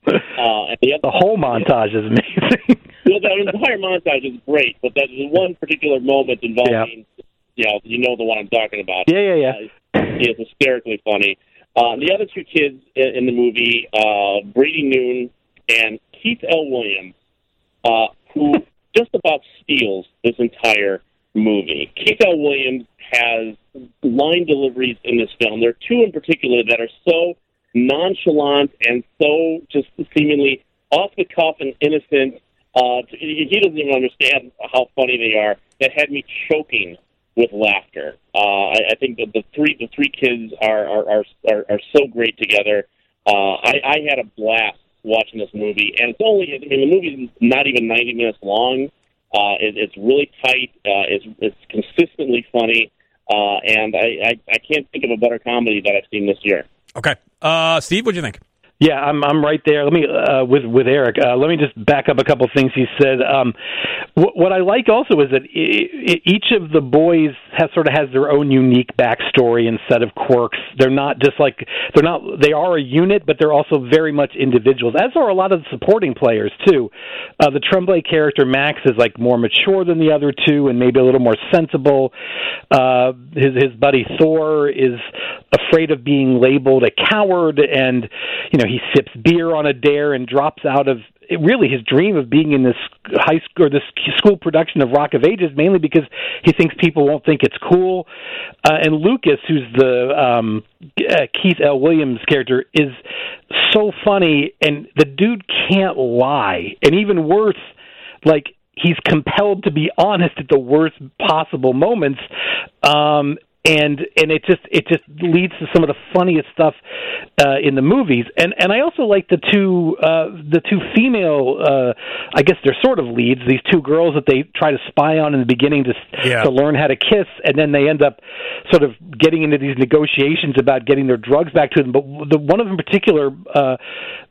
Uh, and the, other, the whole montage is amazing. Well, the entire montage is great, but that is one particular moment involving, yeah. you know, you know the one I'm talking about. Yeah, yeah, yeah. Uh, he is hysterically funny. Uh, the other two kids in, in the movie, uh, Brady Noon and Keith L. Williams, uh, who just about steals this entire movie. Keith L. Williams has line deliveries in this film. There are two in particular that are so nonchalant and so just seemingly off the cuff and innocent. Uh, he doesn't even understand how funny they are. That had me choking with laughter. Uh, I, I think that the three the three kids are are are, are, are so great together. Uh, I, I had a blast watching this movie, and it's only I mean the movie's not even ninety minutes long. Uh, it, it's really tight. Uh, it's it's consistently funny, uh, and I, I I can't think of a better comedy that I've seen this year. Okay. Uh, Steve, what do you think? Yeah, I'm I'm right there. Let me uh, with with Eric. Uh, let me just back up a couple things he said. Um, wh- what I like also is that I- I- each of the boys has sort of has their own unique backstory and set of quirks. They're not just like they're not. They are a unit, but they're also very much individuals. As are a lot of the supporting players too. Uh, the Tremblay character Max is like more mature than the other two, and maybe a little more sensible. Uh, his his buddy Thor is afraid of being labeled a coward, and you know he sips beer on a dare and drops out of really his dream of being in this high school or this school production of Rock of Ages, mainly because he thinks people won't think it's cool. Uh, and Lucas, who's the um, uh, Keith L. Williams character, is so funny, and the dude can't lie. And even worse, like he's compelled to be honest at the worst possible moments. Um, And and it just it just leads to some of the funniest stuff uh, in the movies, and and I also like the two uh, the two female uh, I guess they're sort of leads, these two girls that they try to spy on in the beginning to yeah. to learn how to kiss, and then they end up sort of getting into these negotiations about getting their drugs back to them. But the one of them in particular, uh,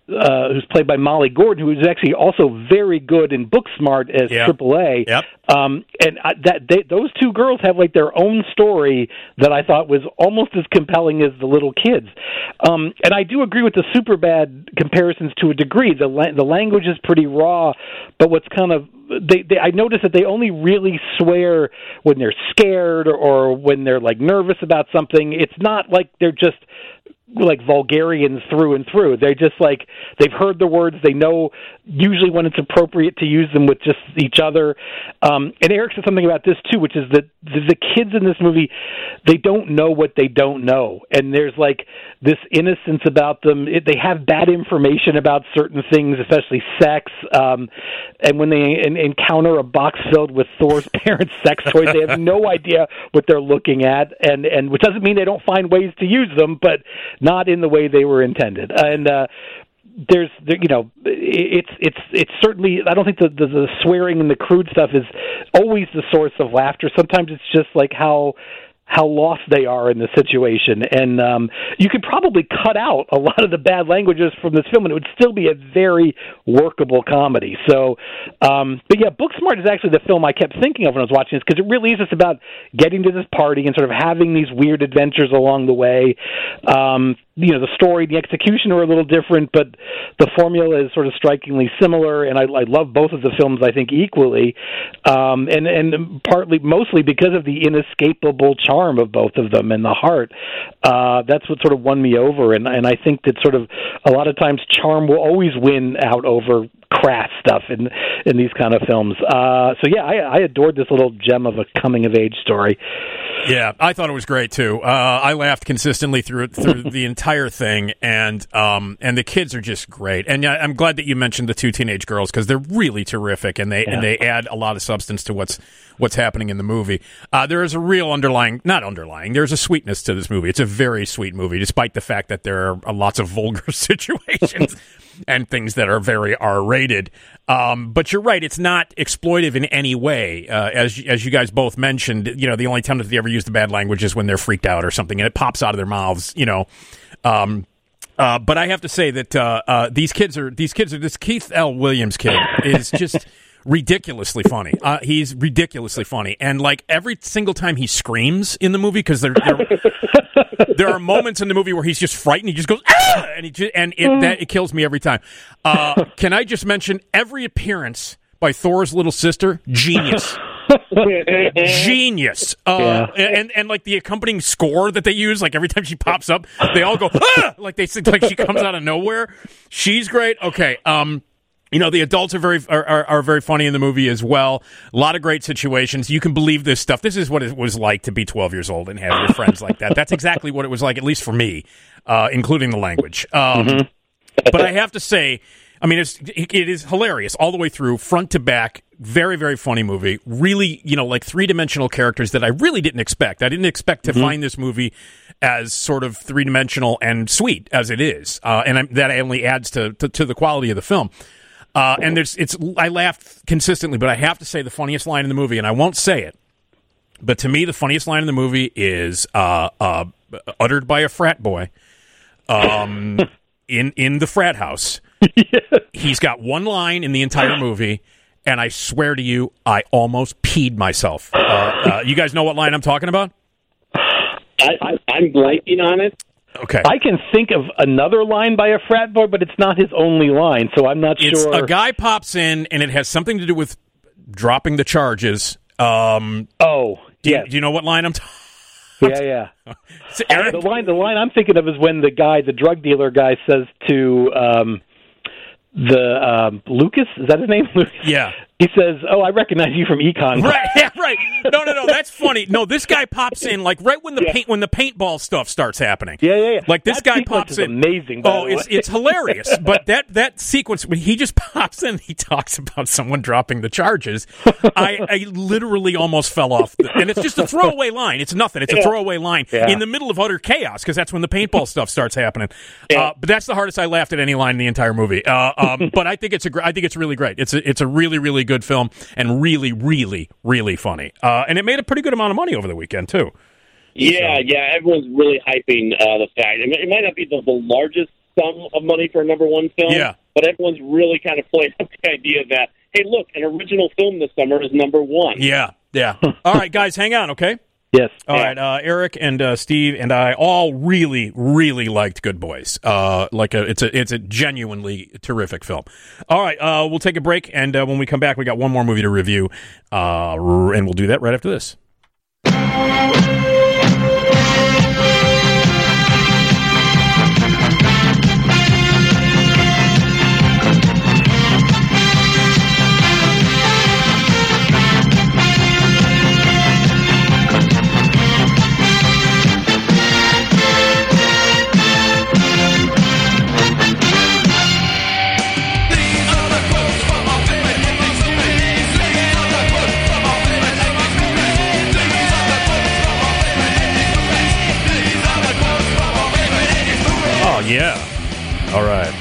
uh, who's played by Molly Gordon, who is actually also very good in Booksmart as Yep. Triple A. Yep. Um, and I, that they, those two girls have like their own story that I thought was almost as compelling as the little kids. Um, and I do agree with the Superbad comparisons to a degree. The la- the language is pretty raw, but what's kind of They, they, I noticed that they only really swear when they're scared or, or when they're like nervous about something. It's not like they're just like vulgarians through and through. They're just like they've heard the words. They know usually when it's appropriate to use them with just each other. Um, and Eric said something about this too, which is that the, the kids in this movie, they don't know what they don't know, and there's like this innocence about them. It, they have bad information about certain things, especially sex. Um, and when they in, encounter a box filled with Thor's parents' sex toys, they have no idea what they're looking at, and and which doesn't mean they don't find ways to use them, but not in the way they were intended. And uh, there's, there, you know, it's it's it's certainly. I don't think the, the the swearing and the crude stuff is always the source of laughter. Sometimes it's just like how. how lost they are in the situation. And um, you could probably cut out a lot of the bad languages from this film, and it would still be a very workable comedy. So, um, but yeah, Booksmart is actually the film I kept thinking of when I was watching this, because it really is just about getting to this party and sort of having these weird adventures along the way. Um, you know, the story, the execution are a little different, but the formula is sort of strikingly similar, and I, I love both of the films, I think, equally, um, and, and partly, mostly because of the inescapable charm of both of them and the heart. Uh, that's what sort of won me over, and, and I think that sort of a lot of times charm will always win out over crass stuff in in these kind of films. Uh, so yeah, I, I adored this little gem of a coming-of-age story. Yeah, I thought it was great too. Uh, I laughed consistently through through the entire thing, and um, and the kids are just great. And yeah, I'm glad that you mentioned the two teenage girls, because they're really terrific, and they yeah. and they add a lot of substance to what's what's happening in the movie. Uh, there is a real underlying, not underlying, there's a sweetness to this movie. It's a very sweet movie, despite the fact that there are lots of vulgar situations and things that are very R-rated. Um, but you're right, it's not exploitive in any way. Uh, as as you guys both mentioned, you know, the only time that they ever use the bad language is when they're freaked out or something, and it pops out of their mouths, you know. Um, uh, but I have to say that uh, uh, these kids are these kids are this Keith L. Williams kid is just ridiculously funny. Uh, he's ridiculously funny, and like every single time he screams in the movie, because there, there, there are moments in the movie where he's just frightened. He just goes ah! and he just, and it that it kills me every time. Uh, can I just mention every appearance by Thor's little sister? Genius. Genius. Uh, yeah. and, and like the accompanying score that they use, like every time she pops up, they all go ah! like they like she comes out of nowhere. She's great. Okay. Um. You know, the adults are very are, are, are very funny in the movie as well. A lot of great situations. You can believe this stuff. This is what it was like to be twelve years old and have your friends like that. That's exactly what it was like, at least for me, uh, including the language. Um, mm-hmm. But I have to say, I mean, it's, it is hilarious all the way through, front to back. Very, very funny movie. Really, you know, like three-dimensional characters that I really didn't expect. I didn't expect to mm-hmm. find this movie as sort of three-dimensional and sweet as it is. Uh, and I, that only adds to, to, to the quality of the film. Uh, and there's, it's. I laughed consistently, but I have to say the funniest line in the movie, and I won't say it, but to me the funniest line in the movie is uh, uh, uttered by a frat boy um, in in the frat house. Yeah. He's got one line in the entire movie, and I swear to you, I almost peed myself. Uh, uh, you guys know what line I'm talking about? I, I, I'm blanking on it. Okay. I can think of another line by a frat boy, but it's not his only line, so I'm not it's sure. A guy pops in, and it has something to do with dropping the charges. Um, oh, do yeah. You, do you know what line I'm talking about? Yeah, yeah. So Eric? The line, the line I'm thinking of is when the guy, the drug dealer guy, says to um, the um, Lucas, is that his name? Yeah. He says, "Oh, I recognize you from Econ." Right, yeah, right. No, no, no. That's funny. No, this guy pops in like right when the yeah. paint when the paintball stuff starts happening. Yeah, yeah, yeah. Like this that guy pops in. Amazing. Oh, it's it's hilarious. But that that sequence when he just pops in, he talks about someone dropping the charges. I, I literally almost fell off. The, and it's just a throwaway line. It's nothing. It's a yeah. throwaway line yeah. in the middle of utter chaos, because that's when the paintball stuff starts happening. Yeah. Uh, but that's the hardest I laughed at any line in the entire movie. Uh, um, but I think it's a gr- I think it's really great. It's a, it's a really really good film. And really, really, really funny. Uh, and it made a pretty good amount of money over the weekend, too. Yeah, so. yeah. Everyone's really hyping uh, the fact. It, it might not be the, the largest sum of money for a number one film. Yeah. But everyone's really kind of playing up the idea that, hey, look, an original film this summer is number one. Yeah, yeah. All right, guys, hang on, okay? Yes. All right, uh, Eric and uh, Steve and I all really, really liked Good Boys. Uh, like a, it's a, it's a genuinely terrific film. All right, uh, we'll take a break, and uh, when we come back, we got one more movie to review, uh, and we'll do that right after this. Yeah. All right.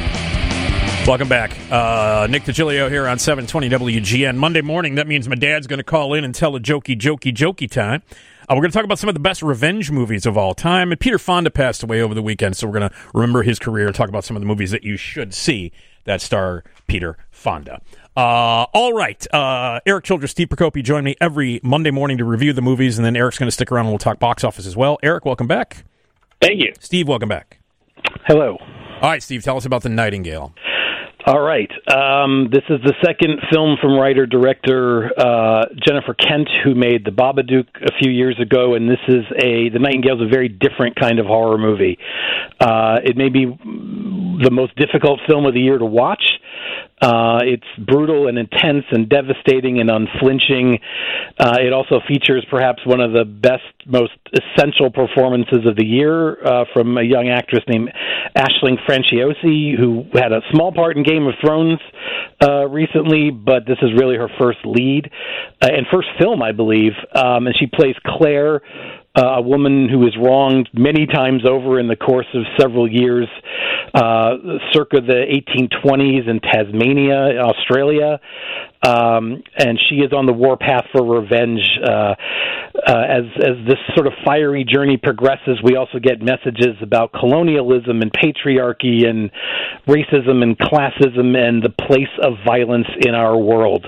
Welcome back. Uh, Nick DiGilio here on seven twenty W G N. Monday morning, that means my dad's going to call in and tell a jokey, jokey, jokey time. Uh, we're going to talk about some of the best revenge movies of all time. And Peter Fonda passed away over the weekend, so we're going to remember his career and talk about some of the movies that you should see that star Peter Fonda. Uh, all right. Uh, Eric Childress, Steve Procopi join me every Monday morning to review the movies, and then Eric's going to stick around and we'll talk box office as well. Eric, welcome back. Thank you. Steve, welcome back. Hello. All right, Steve, tell us about The Nightingale. All right. Um, this is the second film from writer-director uh, Jennifer Kent, who made The Babadook a few years ago, and this is a The Nightingale is a very different kind of horror movie. Uh, it may be the most difficult film of the year to watch. Uh, it's brutal and intense and devastating and unflinching. Uh, it also features perhaps one of the best, most essential performances of the year uh, from a young actress named Aisling Franciosi, who had a small part in Game of Thrones uh, recently, but this is really her first lead uh, and first film, I believe. Um, and she plays Claire, Uh, a woman who was wronged many times over in the course of several years, uh, circa the eighteen twenties in Tasmania, Australia. Um, and she is on the warpath for revenge. Uh, uh, as as this sort of fiery journey progresses, we also get messages about colonialism and patriarchy and racism and classism and the place of violence in our world.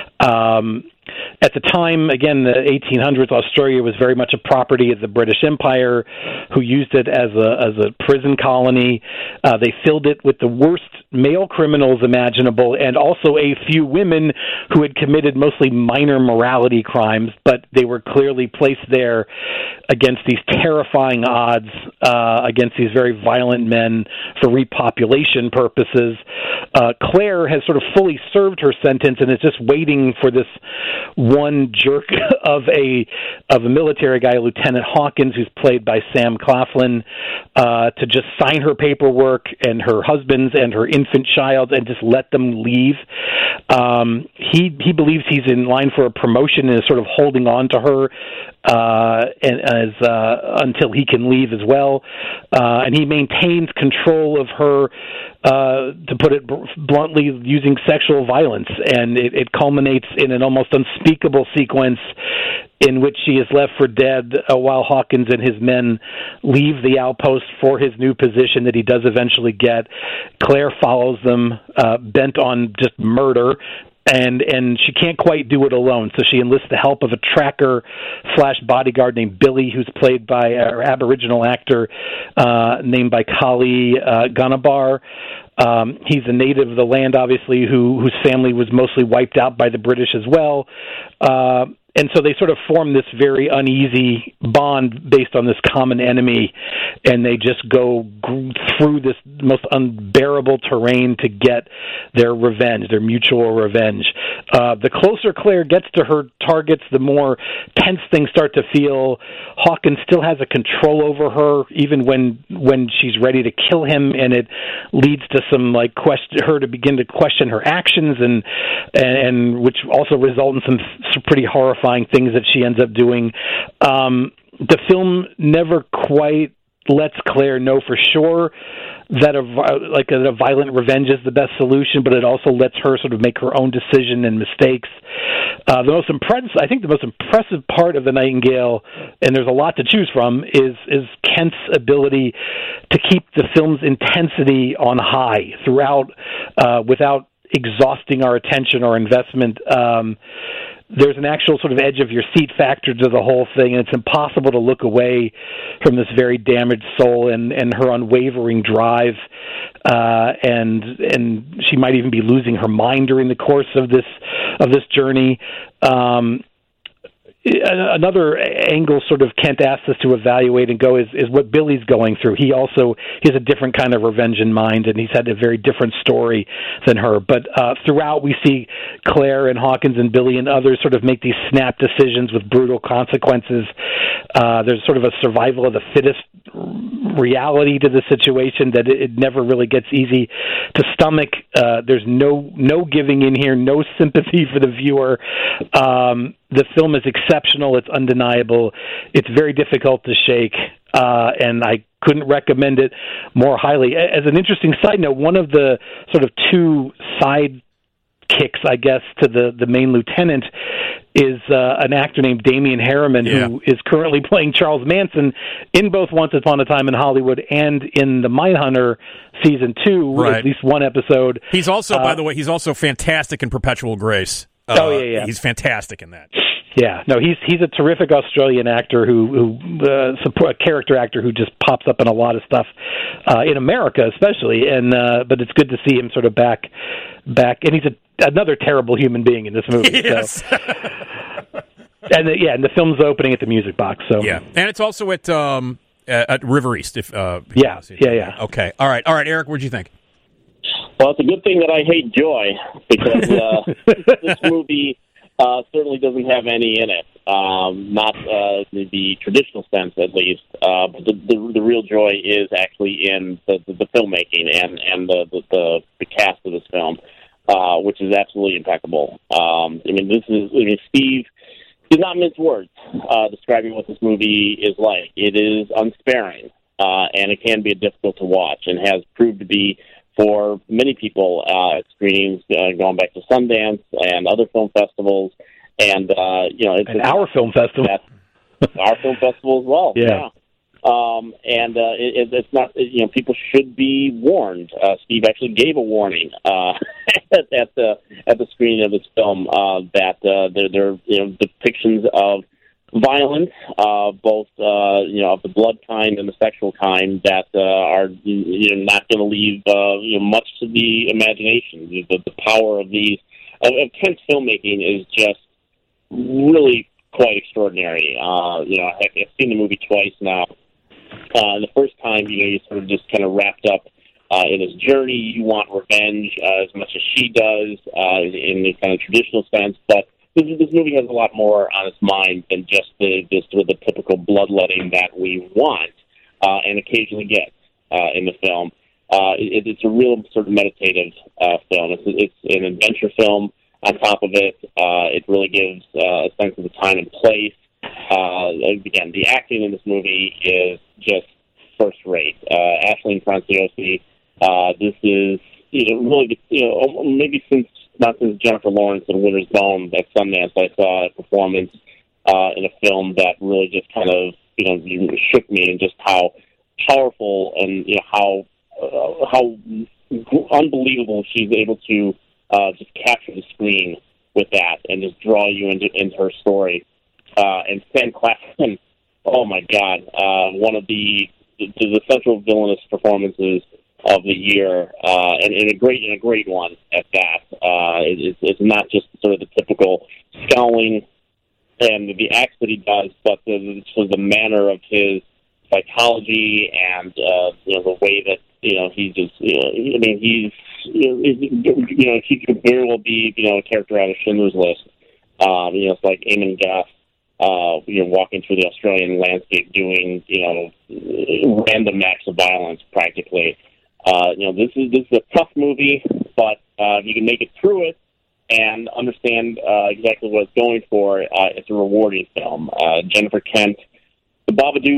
Um, At the time, again, the eighteen hundreds, Australia was very much a property of the British Empire, who used it as a as a prison colony. Uh, they filled it with the worst male criminals imaginable, and also a few women who had committed mostly minor morality crimes, but they were clearly placed there against these terrifying odds, uh, against these very violent men for repopulation purposes. Uh, Claire has sort of fully served her sentence and is just waiting for this one jerk of a of a military guy, Lieutenant Hawkins, who's played by Sam Claflin, uh, to just sign her paperwork and her husband's and her infant child and just let them leave. Um, he he believes he's in line for a promotion and is sort of holding on to her uh, and as uh, until he can leave as well. Uh, and he maintains control of her, uh, to put it bluntly, using sexual violence, and it, it culminates in an almost unspeakable sequence in which she is left for dead uh, while Hawkins and his men leave the outpost for his new position that he does eventually get. Claire follows them, uh, bent on just murder, and and she can't quite do it alone, so she enlists the help of a tracker slash bodyguard named Billy, who's played by an Aboriginal actor uh, named by Kali uh, Ganabar. Um, he's a native of the land, obviously, who whose family was mostly wiped out by the British as well. Uh, and so they sort of form this very uneasy bond based on this common enemy, and they just go g- through this most unbearable terrain to get their revenge, their mutual revenge. Uh, the closer Claire gets to her targets, the more tense things start to feel. Hawkins still has a control over her, even when when she's ready to kill him, and it leads to some like question her to begin to question her actions, and and, and which also result in some, some pretty horrifying things that she ends up doing. Um, the film never quite lets Claire know for sure that a like a, a violent revenge is the best solution, but it also lets her sort of make her own decision and mistakes. Uh, the most impressive, I think, the most impressive part of The Nightingale, and there's a lot to choose from, is is Kent's ability to keep the film's intensity on high throughout, uh, without exhausting our attention or investment. Um, there's an actual sort of edge of your seat factor to the whole thing, and it's impossible to look away from this very damaged soul and, and her unwavering drive. Uh, and and she might even be losing her mind during the course of this of this journey. Um, Another angle sort of Kent asked us to evaluate and go is, is what Billy's going through. He also he has a different kind of revenge in mind, and he's had a very different story than her. But uh, throughout, we see Claire and Hawkins and Billy and others sort of make these snap decisions with brutal consequences. Uh, there's sort of a survival of the fittest reality to the situation that it, it never really gets easy to stomach. Uh, there's no no giving in here, no sympathy for the viewer. Um, the film is exceptional. It's undeniable. It's very difficult to shake, uh, and I couldn't recommend it more highly. As an interesting side note, one of the sort of two side kicks, I guess, to the, the main lieutenant is uh, an actor named Damian Harriman, yeah. who is currently playing Charles Manson in both Once Upon a Time in Hollywood and in The Mindhunter season two, right. at least one episode. He's also, uh, by the way, he's also fantastic in Perpetual Grace. Uh, oh, yeah, yeah. He's fantastic in that. Yeah, no, he's he's a terrific Australian actor who who uh, support, a character actor who just pops up in a lot of stuff uh, in America, especially. And uh, but it's good to see him sort of back back, and he's a, another terrible human being in this movie. Yes. So. and the, yeah, and the film's opening at the Music Box. So yeah, and it's also at um, at River East. If uh, yeah, yeah, yeah. Okay, all right, all right, Eric, what'd you think? Well, it's a good thing that I hate Joy because uh, this movie. Uh, certainly doesn't have any in it, um, not uh, the, the traditional sense at least. Uh, but the, the, the real joy is actually in the, the, the filmmaking and and the, the, the, the cast of this film, uh, which is absolutely impeccable. Um, I mean, this is I mean, Steve did not mince words uh, describing what this movie is like. It is unsparing, uh, and it can be difficult to watch, and has proved to be. For many people uh, at screenings, uh, going back to Sundance and other film festivals, and uh, you know, it's and our film festival, our film festival as well. Yeah, yeah. Um, and uh, it, it's not, you know, people should be warned. Uh, Steve actually gave a warning uh, at, at the at the screening of this film uh, that uh, there there you know depictions of violence, uh, both uh, you know of the blood kind and the sexual kind that uh, are you know not going to leave uh, you know much to the imagination. The, the power of these of, of Kent's filmmaking is just really quite extraordinary. Uh, you know, I've, I've seen the movie twice now. Uh, the first time, you know, you sort of just kind of wrapped up uh, in his journey. You want revenge uh, as much as she does uh, in the kind of traditional sense, but This, this movie has a lot more on its mind than just the just sort of the typical bloodletting that we want uh, and occasionally get uh, in the film. Uh, it, it's a real sort of meditative uh, film. It's, it's an adventure film. On top of it, uh, it really gives uh, a sense of the time and place. Uh, again, the acting in this movie is just first rate. Uh, Ashleen Franciosi, uh, this is you know really you know maybe since. Not since Jennifer Lawrence and Winter's Bone at Sundance, I saw a performance uh, in a film that really just kind of, you know, shook me, and just how powerful and, you know, how uh, how unbelievable she's able to uh, just capture the screen with that and just draw you into, into her story. Uh, and Sam Claflin, oh my God, uh, one of the, the the central villainous performances of the year, uh, and, and a great and a great one at that. Uh, it, it's, it's not just sort of the typical scowling and the acts that he does, but the, sort of the manner of his psychology and uh, you know the way that you know he just you know I mean he's you know, he's, you know he could very well be you know a character out of Schindler's List. Um, you know it's like Eamon Gough. Uh, you know, walking through the Australian landscape, doing you know random acts of violence, practically. Uh, you know, this is this is a tough movie, but uh, if you can make it through it and understand uh, exactly what it's going for, uh, it's a rewarding film. Uh, Jennifer Kent, The Babadook,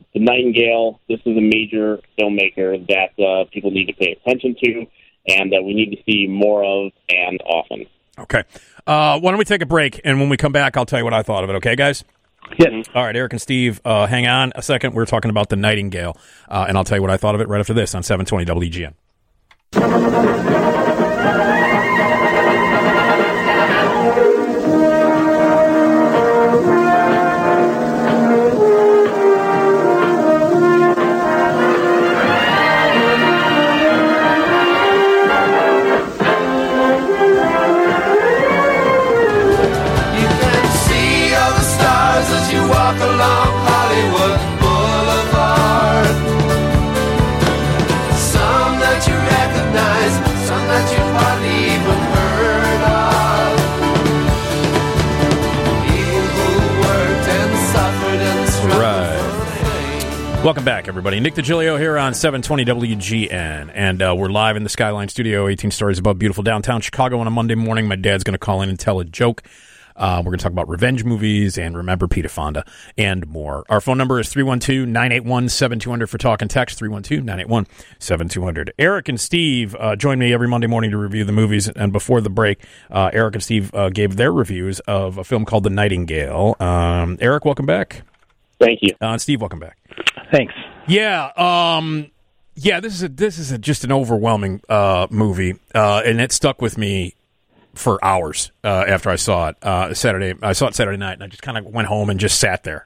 The Nightingale, this is a major filmmaker that uh, people need to pay attention to and that we need to see more of and often. Okay. Uh, why don't we take a break, and when we come back, I'll tell you what I thought of it. Okay, guys? Yes. All right, Eric and Steve, uh, hang on a second. We're talking about The Nightingale, uh, and I'll tell you what I thought of it right after this on seven twenty W G N. Walk along Hollywood Boulevard. Some that you recognize, some that you've hardly even heard of. People who worked and suffered and struggled Right. for fame. Welcome back, everybody. Nick DiGilio here on seven twenty W G N, and uh, we're live in the Skyline Studio, eighteen stories above beautiful downtown Chicago on a Monday morning. My dad's going to call in and tell a joke. Uh, we're going to talk about revenge movies and remember Peter Fonda and more. Our phone number is three one two, nine eight one, seven two zero zero for talk and text, three one two, nine eight one, seven two zero zero. Eric and Steve uh, join me every Monday morning to review the movies, and before the break, uh, Eric and Steve uh, gave their reviews of a film called The Nightingale. Um, Eric, welcome back. Thank you. Uh, and Steve, welcome back. Thanks. Yeah, um, yeah. This is a, this is a, just an overwhelming uh, movie, uh, and it stuck with me for hours uh, after I saw it uh, Saturday. I saw it Saturday night, and I just kind of went home and just sat there,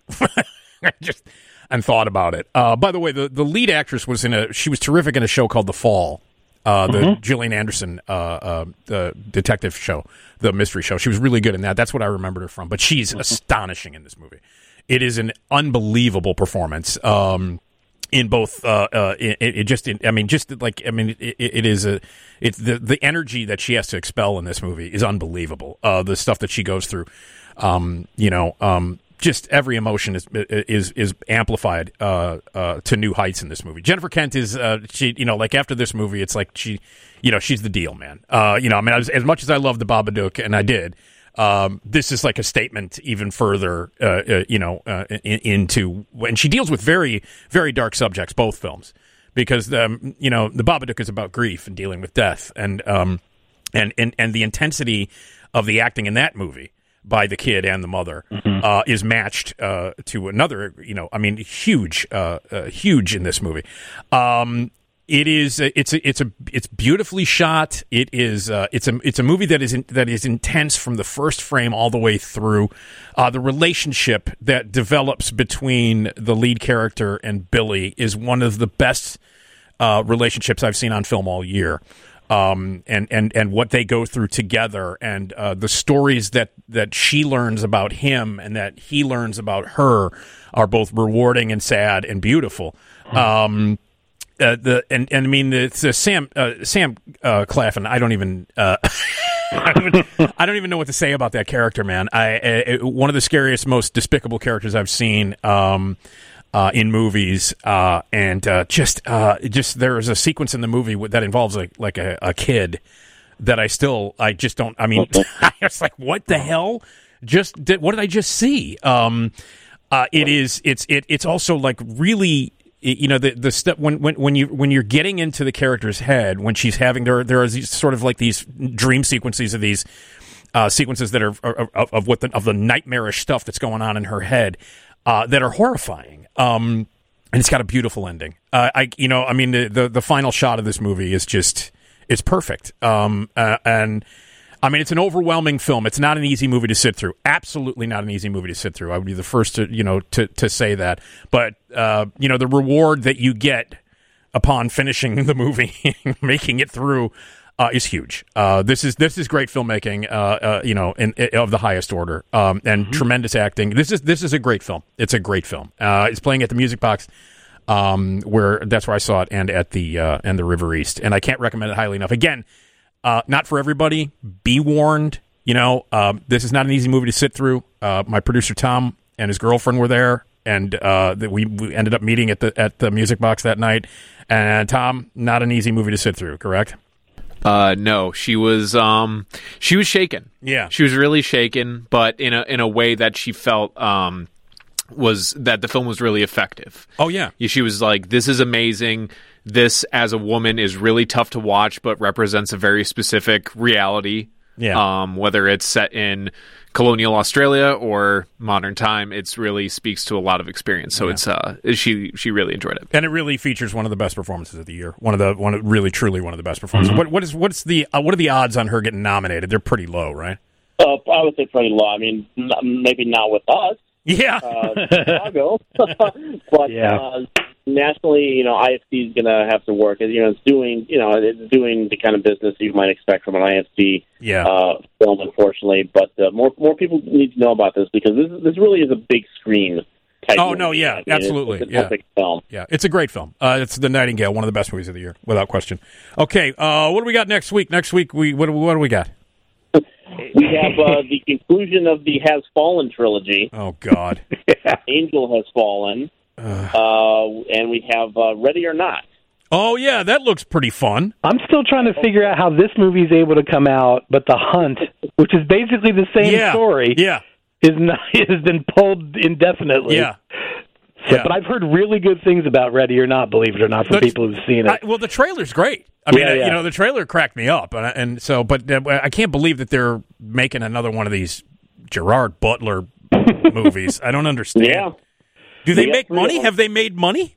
just and thought about it. Uh, by the way, the, the lead actress was in a. She was terrific in a show called The Fall, uh, the mm-hmm. Gillian Anderson uh, uh, the detective show, the mystery show. She was really good in that. That's what I remembered her from. But she's mm-hmm. astonishing in this movie. It is an unbelievable performance. Um, In both, uh, uh, it, it just, I mean, just like, I mean, it, it is a, it's the the energy that she has to expel in this movie is unbelievable. Uh, the stuff that she goes through, um, you know, um, just every emotion is is is amplified uh, uh, to new heights in this movie. Jennifer Kent is, uh, she, you know, like after this movie, it's like she, you know, she's the deal, man. Uh, you know, I mean, as, as much as I love the Babadook, and I did. Um, this is like a statement even further, uh, uh, you know, uh, in, into when she deals with very, very dark subjects, both films, because, um, you know, the Babadook is about grief and dealing with death, and, um, and, and, and the intensity of the acting in that movie by the kid and the mother, mm-hmm. uh, is matched, uh, to another, you know, I mean, huge, uh, uh huge in this movie. Um, It is. It's a, it's a. It's beautifully shot. It is. Uh, it's a. It's a movie that is in, that is intense from the first frame all the way through. Uh, the relationship that develops between the lead character and Billy is one of the best uh, relationships I've seen on film all year. Um, and, and, and what they go through together, and uh, the stories that, that she learns about him and that he learns about her are both rewarding and sad and beautiful. Um, Uh, the and, and I mean it's uh, Sam uh, Sam uh, Claflin. I don't even uh, I, don't even I don't even know what to say about that character, man. I, I one of the scariest, most despicable characters I've seen um, uh, in movies, uh, and uh, just uh, just there is a sequence in the movie that involves like like a, a kid that I still I just don't. I mean, I was like, what the hell? Just did, what did I just see? Um, uh, it is it's it it's also like really. You know the the step when, when when you when you're getting into the character's head when she's having there there are these sort of like these dream sequences of these uh, sequences that are, are of, of what the of the nightmarish stuff that's going on in her head uh, that are horrifying, um, and it's got a beautiful ending. Uh, I you know I mean the, the the final shot of this movie is just it's perfect, um, uh, and. I mean, it's an overwhelming film. It's not an easy movie to sit through. Absolutely not an easy movie to sit through. I would be the first to, you know, to, to say that. But, uh, you know, the reward that you get upon finishing the movie, making it through, uh, is huge. Uh, this is this is great filmmaking, uh, uh, you know, in, in, of the highest order, um, and mm-hmm. tremendous acting. This is this is a great film. It's a great film. Uh, it's playing at the Music Box, um, where that's where I saw it, and at the uh, and the River East. And I can't recommend it highly enough. Again. Uh, not for everybody. Be warned. You know, uh, this is not an easy movie to sit through. Uh, my producer Tom and his girlfriend were there, and uh, we, we ended up meeting at the at the Music Box that night. And Tom, not an easy movie to sit through. Correct? Uh, no, she was um, she was shaken. Yeah, she was really shaken, but in a in a way that she felt um, was that the film was really effective. Oh, yeah. She was like, this is amazing. This, as a woman, is really tough to watch, but represents a very specific reality. Yeah. Um, whether it's set in colonial Australia or modern time, it's really speaks to a lot of experience. So Yeah. it's uh, she she really enjoyed it, and it really features one of the best performances of the year. One of the one of, really truly one of the best performances. Mm-hmm. What what is what's the uh, what are the odds on her getting nominated? They're pretty low, right? Uh, I would say pretty low. I mean, n- maybe not with us, Yeah. uh, Chicago, but Yeah. uh, nationally, you know, I F C is going to have to work. You know, it's doing, you know, it's doing the kind of business you might expect from an I F C Yeah. uh, film, unfortunately. But uh, more more people need to know about this because this this really is a big screen type. Oh, movie. no, yeah, I mean, absolutely, It's, it's yeah. an epic film. Yeah, it's a great film. Uh, it's The Nightingale, one of the best movies of the year, without question. Okay, uh, what do we got next week? Next week, we what, do- what do we got? We have uh, the conclusion of the Has Fallen trilogy. Oh, God. Angel Has Fallen, uh, and we have uh, Ready or Not. Oh, yeah, that looks pretty fun. I'm still trying to figure out how this movie is able to come out, but The Hunt, which is basically the same Yeah, story, yeah, is not, has been pulled indefinitely. yeah. So, yeah. But I've heard really good things about Ready or Not, believe it or not, from The- people who've seen it. I, well, the trailer's great. I mean, Yeah, uh, yeah. you know, the trailer cracked me up, and, and so, but uh, I can't believe that they're making another one of these Gerard Butler movies. I don't understand. Yeah. Do they Yeah, make three money? of them. Have they made money?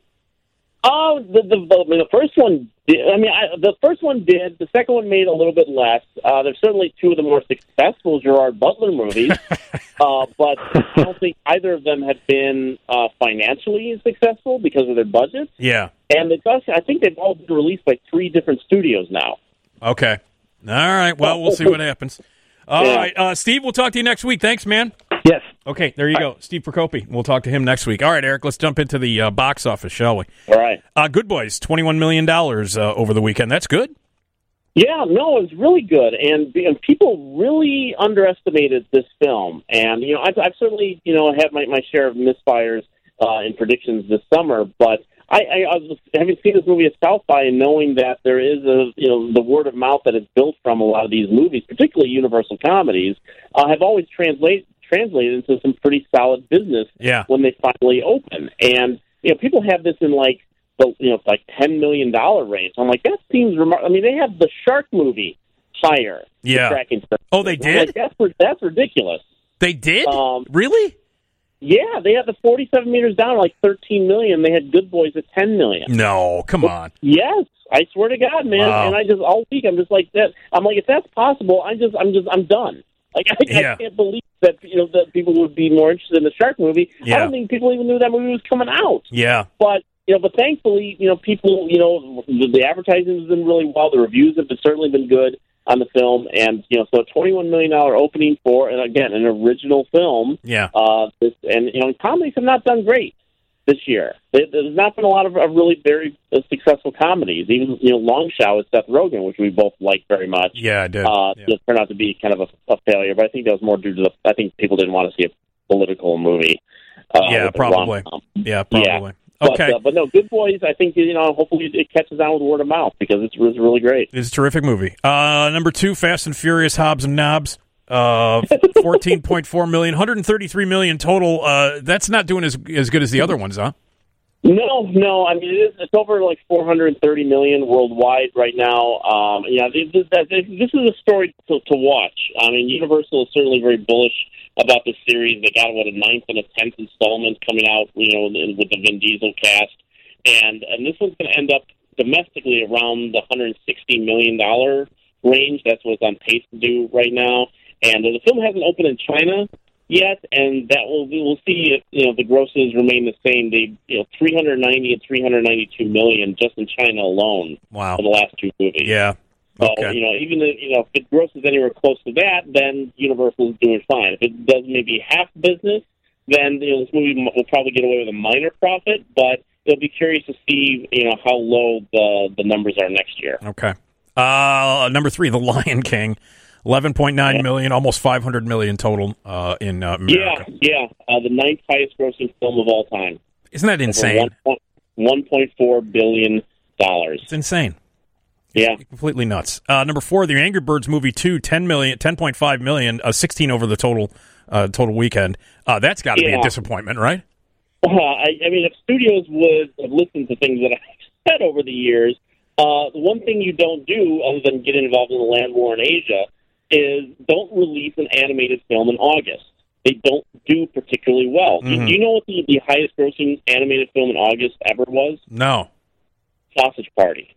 Oh, the the, the, I mean, the first one. Did, I mean, I, the first one did. The second one made a little bit less. Uh, there's certainly two of the more successful Gerard Butler movies, uh, but I don't think either of them have been uh, financially successful because of their budgets. Yeah. And it's also, I think they've all been released by three different studios now. Okay. All right. Well, we'll see what happens. All Yeah. right, uh, Steve. We'll talk to you next week. Thanks, man. Yes. Okay, there you go, Steve Procopi. We'll talk to him next week. All right, Eric, let's jump into the uh, box office, shall we? All right. Uh, Good Boys, twenty-one million dollars uh, over the weekend. That's good. Yeah, no, it was really good, and, and people really underestimated this film. And you know, I've, I've certainly you know had my, my share of misfires uh, in predictions this summer, but I, I, I was having seen this movie at South by and knowing that there is a you know the word of mouth that is built from a lot of these movies, particularly Universal comedies, uh, have always translate translated into some pretty solid business Yeah. when they finally open. And you know, people have this in like the you know like ten million dollar range. I'm like, that seems remarkable. I mean, they have the Shark movie higher. Yeah. Tracking Oh, they I'm did? like, that's that's ridiculous. They did? Um, Really? Yeah, they had the forty-seven meters down like thirteen million. They had Good Boys at ten million. No, come on. Yes, I swear to God, man. Wow. And I just all week I'm just like that. I'm like, if that's possible, I'm just I'm just I'm done. Like I, Yeah. I can't believe that you know that people would be more interested in the Shark movie. Yeah. I don't think people even knew that movie was coming out. Yeah. But you know, but thankfully, you know, people, you know, the, the advertising has been really well. The reviews have been, certainly been good on the film, and you know, so a twenty-one million dollar opening for, and again, an original film. Yeah. Uh, this, and you know, comedies have not done great this year. There, there's not been a lot of, of really very uh, successful comedies. Even you know, Long Shot with Seth Rogen, which we both liked very much. Yeah, I did. Uh, Yeah. It turned out to be kind of a, a failure, but I think that was more due to the. I think people didn't want to see a political movie. Uh, Yeah, with a probably. rom-com. Yeah, probably. But, Okay. uh, but no, Good Boys, I think, you know, hopefully it catches on with word of mouth because it's, it's really great. It's a terrific movie. Uh, number two, Fast and Furious, Hobbs and Knobs. Uh, fourteen point four million, one hundred thirty-three million total. Uh, that's not doing as as good as the other ones, huh? No, no, I mean, it is, it's over like four hundred thirty million worldwide right now. Um, yeah, this, this, this is a story to, to watch. I mean, Universal is certainly very bullish about this series. They got, what, a ninth and a tenth installment coming out, you know, with the Vin Diesel cast. And and this one's going to end up domestically around the one hundred sixty million dollars range. That's what it's on pace to do right now. And uh, the film hasn't opened in China yet, and that will we'll see if you know the grosses remain the same. They you know three hundred ninety and three hundred ninety-two million just in China alone Wow. for the last two movies. Yeah. So Okay. you know even if, you know if it grosses anywhere close to that, then Universal is doing fine. If it does maybe half business, then you know this movie will probably get away with a minor profit. But it'll be curious to see you know how low the the numbers are next year. Okay. Uh, number three, The Lion King. eleven point nine million, almost five hundred million total uh, in uh, America. Yeah, yeah, uh, the ninth highest grossing film of all time. Isn't that insane? one point four billion dollars. It's insane. Yeah. Completely nuts. Uh, number four, The Angry Birds movie two, ten million, ten point five million, uh, sixteen over the total uh, total weekend. Uh, that's got to be Yeah. a disappointment, right? Uh, I, I mean, if studios would have listened to things that I've said over the years, uh, the one thing you don't do, other than get involved in the land war in Asia, is don't release an animated film in August. They don't do particularly well. Mm-hmm. Do, do you know what the, the highest-grossing animated film in August ever was? No. Sausage Party.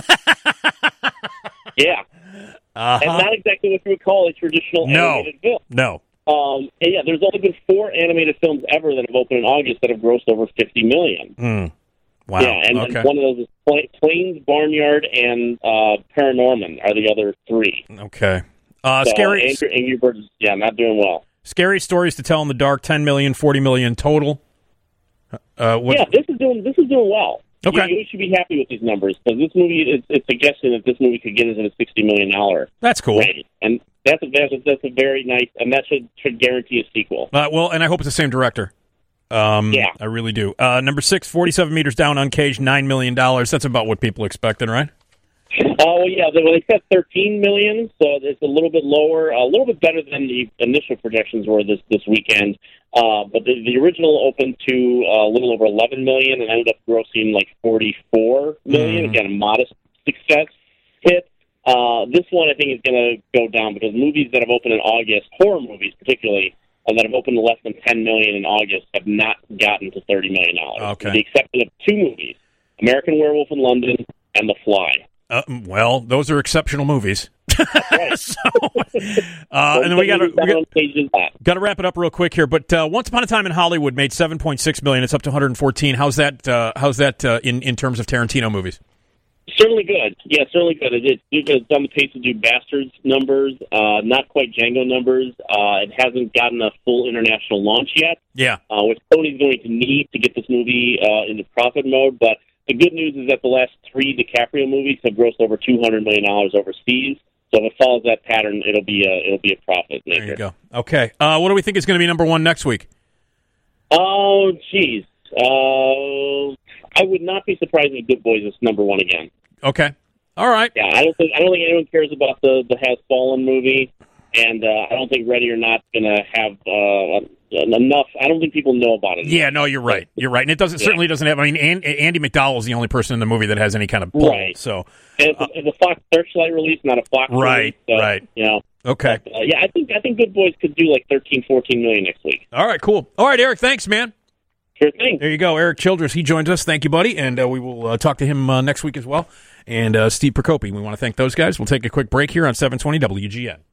Yeah. Uh-huh. And not exactly what you would call a traditional No. animated film. No. Um, and yeah, there's only been four animated films ever that have opened in August that have grossed over fifty million. Mm. Wow. Yeah, and, okay. and one of those is Pla- Plains, Barnyard, and uh, Paranorman are the other three. Okay. Uh, So scary. Angry, Angry Birds, yeah, not doing well. Scary stories to tell in the dark. ten million, forty million total. Uh, what, Yeah, this is doing this is doing well. Okay. You, you should be happy with these numbers because this movie is it's suggesting that this movie could get into the sixty million dollar That's cool. range, and that's a, that's a that's a very nice, and that should should guarantee a sequel. Uh, well, and I hope it's the same director. Um, Yeah. I really do. Uh, number six, forty-seven meters down, uncaged, nine million dollars. That's about what people expected, right? Oh yeah, they, well, they said thirteen million, so it's a little bit lower, a little bit better than the initial projections were this this weekend. Uh, but the, the original opened to uh, a little over eleven million and ended up grossing like forty-four million. Mm. Again, a modest success hit. Uh, this one I think is going to go down because movies that have opened in August, horror movies particularly, uh, that have opened to less than ten million in August have not gotten to thirty million dollars. Okay. With the exception of two movies, American Werewolf in London and The Fly. Uh, well, those are exceptional movies. Right. so, uh, and then we got to we got, got to wrap it up real quick here. But uh, Once Upon a Time in Hollywood made seven point six million. It's up to one hundred fourteen. How's that? Uh, how's that uh, in in terms of Tarantino movies? Certainly good. Yeah, certainly good. It, it, it's on the pace to do Bastards numbers, uh, not quite Django numbers. Uh, it hasn't gotten a full international launch yet, Yeah. uh, which Tony's going to need to get this movie uh, into profit mode. But the good news is that the last three DiCaprio movies have grossed over two hundred million dollars overseas. So if it follows that pattern, it'll be a it'll be a profit maker. There you go. Okay. Uh, what do we think is going to be number one next week? Oh, geez. Uh, I would not be surprised if Good Boys is number one again. Okay. All right. Yeah, I don't think I don't think anyone cares about the the Has Fallen movie, and uh, I don't think Ready or Not's going to have uh, enough. I don't think people know about it. Yeah, no, you're right. You're right, and it doesn't Yeah. certainly doesn't have. I mean, An- Andy McDowell is the only person in the movie that has any kind of pull. Right. So, And it's, a, it's a Fox Searchlight release, not a Fox Right, release. So, right. You know. okay. But, uh, yeah, I think I think Good Boys could do like thirteen, fourteen million next week. All right. Cool. All right, Eric. Thanks, man. Sure thing. There you go, Eric Childress. He joins us. Thank you, buddy, and uh, we will uh, talk to him uh, next week as well. And uh, Steve Procopi. We want to thank those guys. We'll take a quick break here on seven twenty W G N.